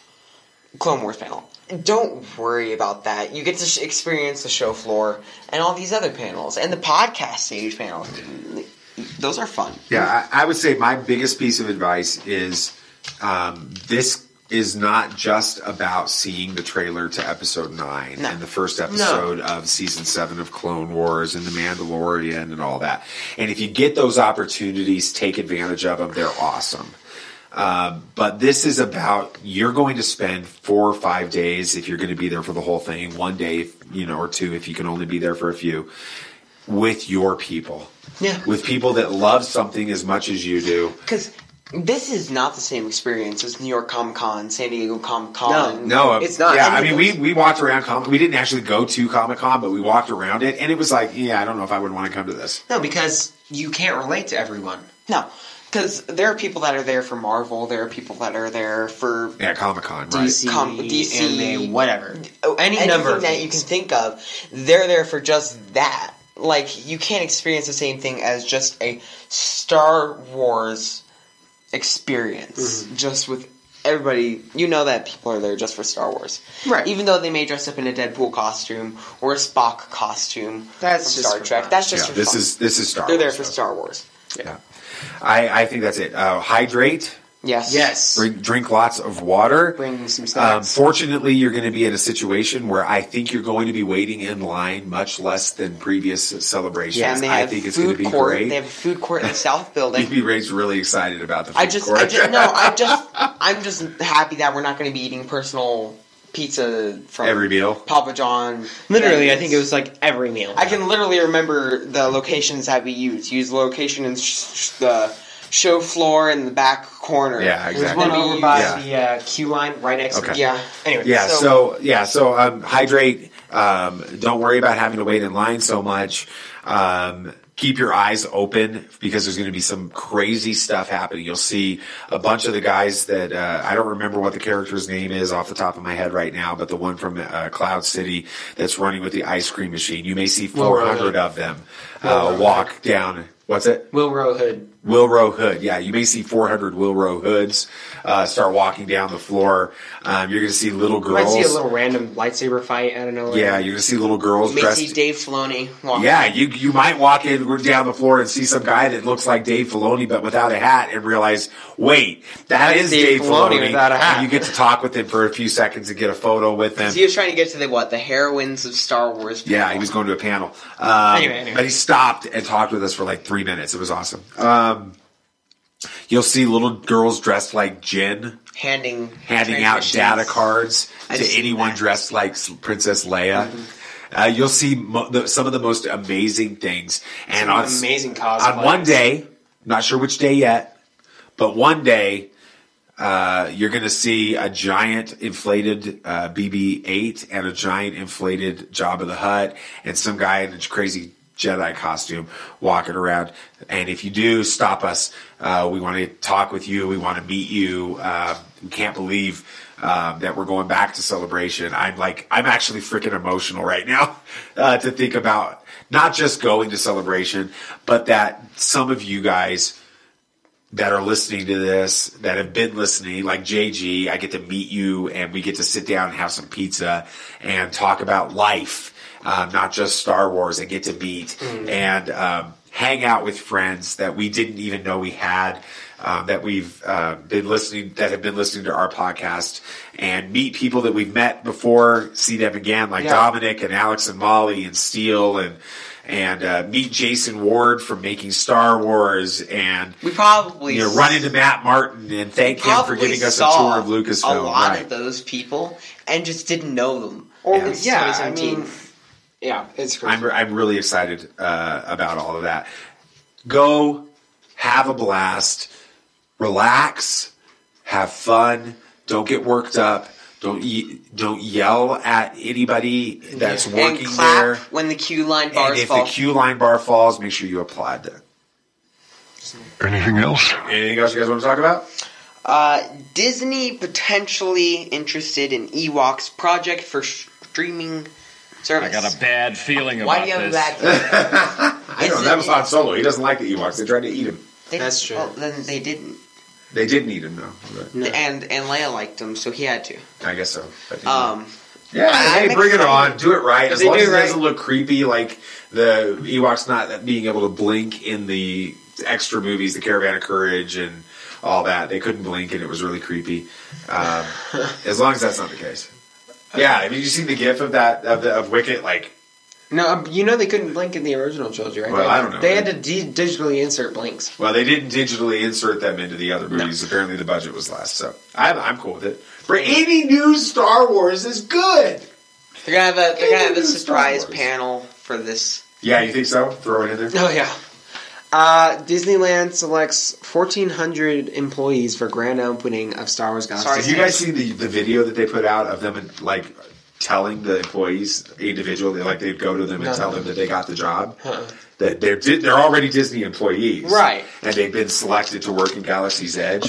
Don't worry about that. You get to experience the show floor and all these other panels and the podcast stage panels. Those are fun. Yeah, I would say my biggest piece of advice is this is not just about seeing the trailer to episode 9 and the first episode of season 7 of Clone Wars and The Mandalorian and all that. And if you get those opportunities, take advantage of them. They're awesome. But this is about, you're going to spend 4 or 5 days if you're going to be there for the whole thing, 1 day, or 2 if you can only be there for a few, with your people. Yeah. With people that love something as much as you do. Because this is not the same experience as New York Comic Con, San Diego Comic Con. No, it's not. Yeah, I mean, we walked around Comic Con. We didn't actually go to Comic Con, but we walked around it, and it was like, I don't know if I would want to come to this. No, because you can't relate to everyone. No. Because there are people that are there for Marvel, there are people that are there for Comic Con, right? DC, anime, whatever. Anything number of that you can think of, they're there for just that. Like, you can't experience the same thing as just a Star Wars experience. Just with everybody, that people are there just for Star Wars. Right. Even though they may dress up in a Deadpool costume or a Spock costume that's from just Star Trek. That's just for this fun. This is Star Wars. They're there for Star Wars. Yeah. I think that's it. Hydrate. Yes. Drink lots of water. Bring some snacks. Fortunately, you're going to be in a situation where I think you're going to be waiting in line much less than previous celebrations. Yeah, and they have I think it's food going to be court. great. They have a food court in the South Building. BB Ray's really excited about the food court. I'm just happy that we're not going to be eating personal pizza from every meal. Papa John. Literally, I think it was like every meal. I can literally remember the locations that we used. Use the location in the show floor in the back corner. Yeah, exactly. There's one over by the queue line right next to it. Yeah. Anyway. Yeah, so hydrate. Don't worry about having to wait in line so much. Keep your eyes open because there's going to be some crazy stuff happening. You'll see a bunch of the guys that I don't remember what the character's name is off the top of my head right now, but the one from Cloud City that's running with the ice cream machine. You may see 400 of them walk down. What's it? Wilro Hood. Wilro Hood, yeah. You may see 400 Wilro Hoods start walking down the floor. You're going to see little girls. You might see a little random lightsaber fight out of nowhere. Yeah, you're going to see little girls dressed. You may see Dave Filoni walking. Yeah, you might walk in down the floor and see some guy that looks like Dave Filoni but without a hat and realize, wait, that is Dave Filoni without a hat. And you get to talk with him for a few seconds and get a photo with him. He was trying to get to the heroines of Star Wars panel. Yeah, he was going to a panel. Anyway. But he stopped and talked with us for like 3 minutes. It was awesome. You'll see little girls dressed like Jyn handing out data cards to anyone dressed like Princess Leia. You'll see some of the most amazing things. And amazing cosplays. On one day, not sure which day yet, but one day you're going to see a giant inflated BB-8 and a giant inflated Jabba the Hutt and some guy in a crazy Jedi costume walking around. And if you do, stop us. We want to talk with you. We want to meet you. We can't believe that we're going back to Celebration. I'm actually freaking emotional right now to think about not just going to Celebration, but that some of you guys that are listening to this, that have been listening, like JG, I get to meet you and we get to sit down and have some pizza and talk about life. Not just Star Wars, and get to meet and hang out with friends that we didn't even know we had, that we've have been listening to our podcast, and meet people that we've met before, see them again, like Dominic and Alex and Molly and Steele, and meet Jason Ward from Making Star Wars, and we probably run into Matt Martin and thank him for giving us a tour of Lucasfilm. A lot of those people and just didn't know them. It's 2017. Yeah, it's crazy. I'm really excited about all of that. Go have a blast, relax, have fun, don't get worked up. Don't yell at anybody that's working and clap there. When the queue line bars and if fall. the queue line bar falls, make sure you applaud them. Anything else? Anything else you guys want to talk about? Disney potentially interested in Ewok's project for streaming service. I got a bad feeling about Why do you have this. a bad feeling? I know, that was Han Solo. He doesn't like the Ewoks. They tried to eat him. That's true. Well, then they didn't. They didn't eat him, though. But No. And Leia liked him, so he had to. I guess so. Yeah, hey, bring it on. Do it right. As long as it right. doesn't look creepy, like the Ewoks not being able to blink in the extra movies, The Caravan of Courage and all that. They couldn't blink, and it was really creepy. As long as that's not the case. Yeah, I mean, you seen the GIF of that of Wicket? Like, No, they couldn't blink in the original trilogy, right? Well, I don't know. They had to digitally insert blinks. well, they didn't digitally insert them into the other movies. No. Apparently, the budget was less, so I'm cool with it. For any new Star Wars is good. They're gonna have a surprise panel for this. Yeah, you think so? Throw it in there. Oh yeah. Disneyland selects 1,400 employees for grand opening of Star Wars Galaxy. Have you guys seen the video that they put out of them like telling the employees individually, like they'd go to them and tell them that they got the job? That they're already Disney employees, right? And they've been selected to work in Galaxy's Edge.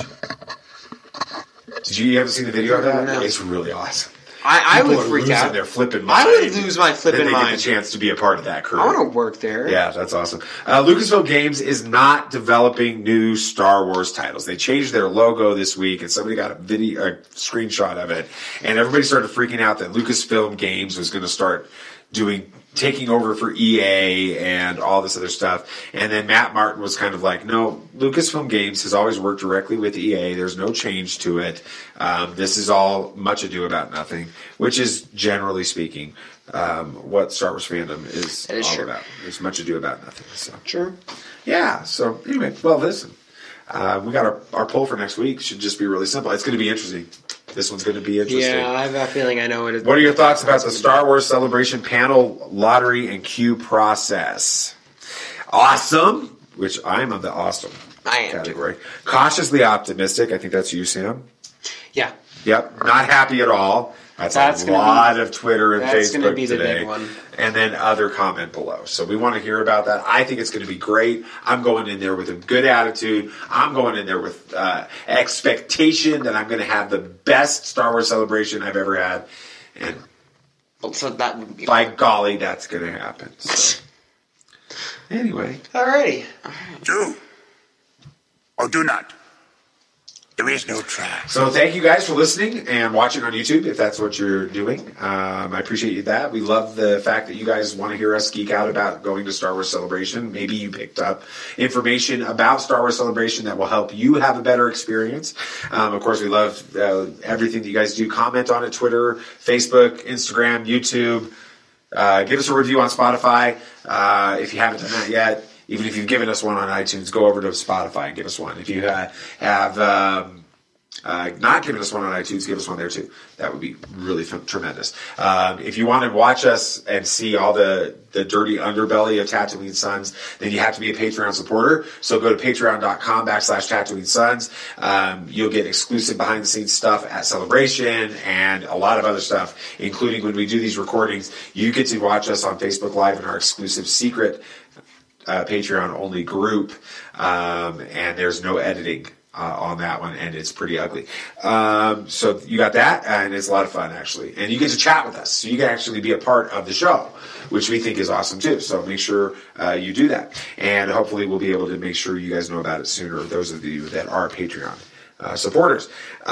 You haven't seen the video of that? No. It's really awesome. I would freak out. Their flipping mind. I would lose my flipping mind. mind. They get the chance to be a part of that crew. I want to work there. Yeah, that's awesome. Lucasfilm Games is not developing new Star Wars titles. They changed their logo this week, and somebody got a screenshot of it, and everybody started freaking out that Lucasfilm Games was going to start taking over for EA and all this other stuff. And then Matt Martin was kind of like, no, Lucasfilm Games has always worked directly with EA. There's no change to it. This is all much ado about nothing, which is, generally speaking, what Star Wars fandom is all about. It's much ado about nothing. So. Sure. Yeah, so anyway, well, listen. We got our poll for next week. Should just be really simple. It's going to be interesting. This one's going to be interesting. Yeah, I have a feeling I know what it is. What are your thoughts about the Star Wars Celebration panel, lottery, and queue process? Awesome, which I'm of the awesome category. Cautiously optimistic. I think that's you, Sam. Yeah. Yep. Not happy at all. That's a lot of Twitter and Facebook today. The big one. And then other comment below. So we want to hear about that. I think it's going to be great. I'm going in there with a good attitude. I'm going in there with expectation that I'm going to have the best Star Wars Celebration I've ever had. And so that would be by golly, that's going to happen. So. Anyway. Alrighty. Do or do not. There is no try. So thank you guys for listening and watching on YouTube, if that's what you're doing. I appreciate that. We love the fact that you guys want to hear us geek out about going to Star Wars Celebration. Maybe you picked up information about Star Wars Celebration that will help you have a better experience. Of course, we love everything that you guys do. Comment on it, Twitter, Facebook, Instagram, YouTube. Give us a review on Spotify if you haven't done that yet. Even if you've given us one on iTunes, go over to Spotify and give us one. If you have not given us one on iTunes, give us one there too. That would be really tremendous. If you want to watch us and see all the dirty underbelly of Tatooine Sons, then you have to be a Patreon supporter. So go to patreon.com/Tatooine Sons. You'll get exclusive behind-the-scenes stuff at Celebration and a lot of other stuff, including when we do these recordings. You get to watch us on Facebook Live in our exclusive secret Patreon-only group, and there's no editing on that one, and it's pretty ugly. So you got that, and it's a lot of fun, actually. And you get to chat with us, so you can actually be a part of the show, which we think is awesome, too. So make sure you do that. And hopefully we'll be able to make sure you guys know about it sooner, those of you that are Patreon supporters.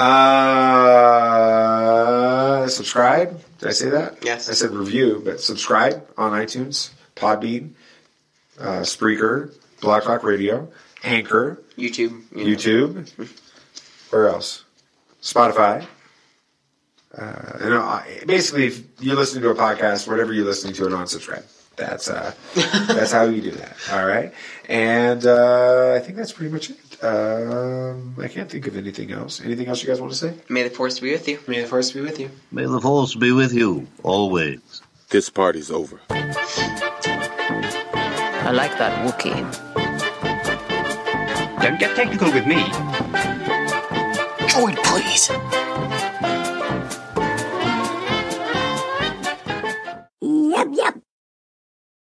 Subscribe. Did I say that? Yes. I said review, but subscribe on iTunes, Podbean, Spreaker, Blog Talk Radio, Anchor, YouTube. Where else? Spotify. Basically, if you're listening to a podcast, whatever you're listening to it on, subscribe. That's how you do that. All right, and I think that's pretty much it. I can't think of anything else. Anything else you guys want to say? May the Force be with you. May the Force be with you. May the Force be with you always. This party's over. I like that Wookiee. Don't get technical with me. Droid, please.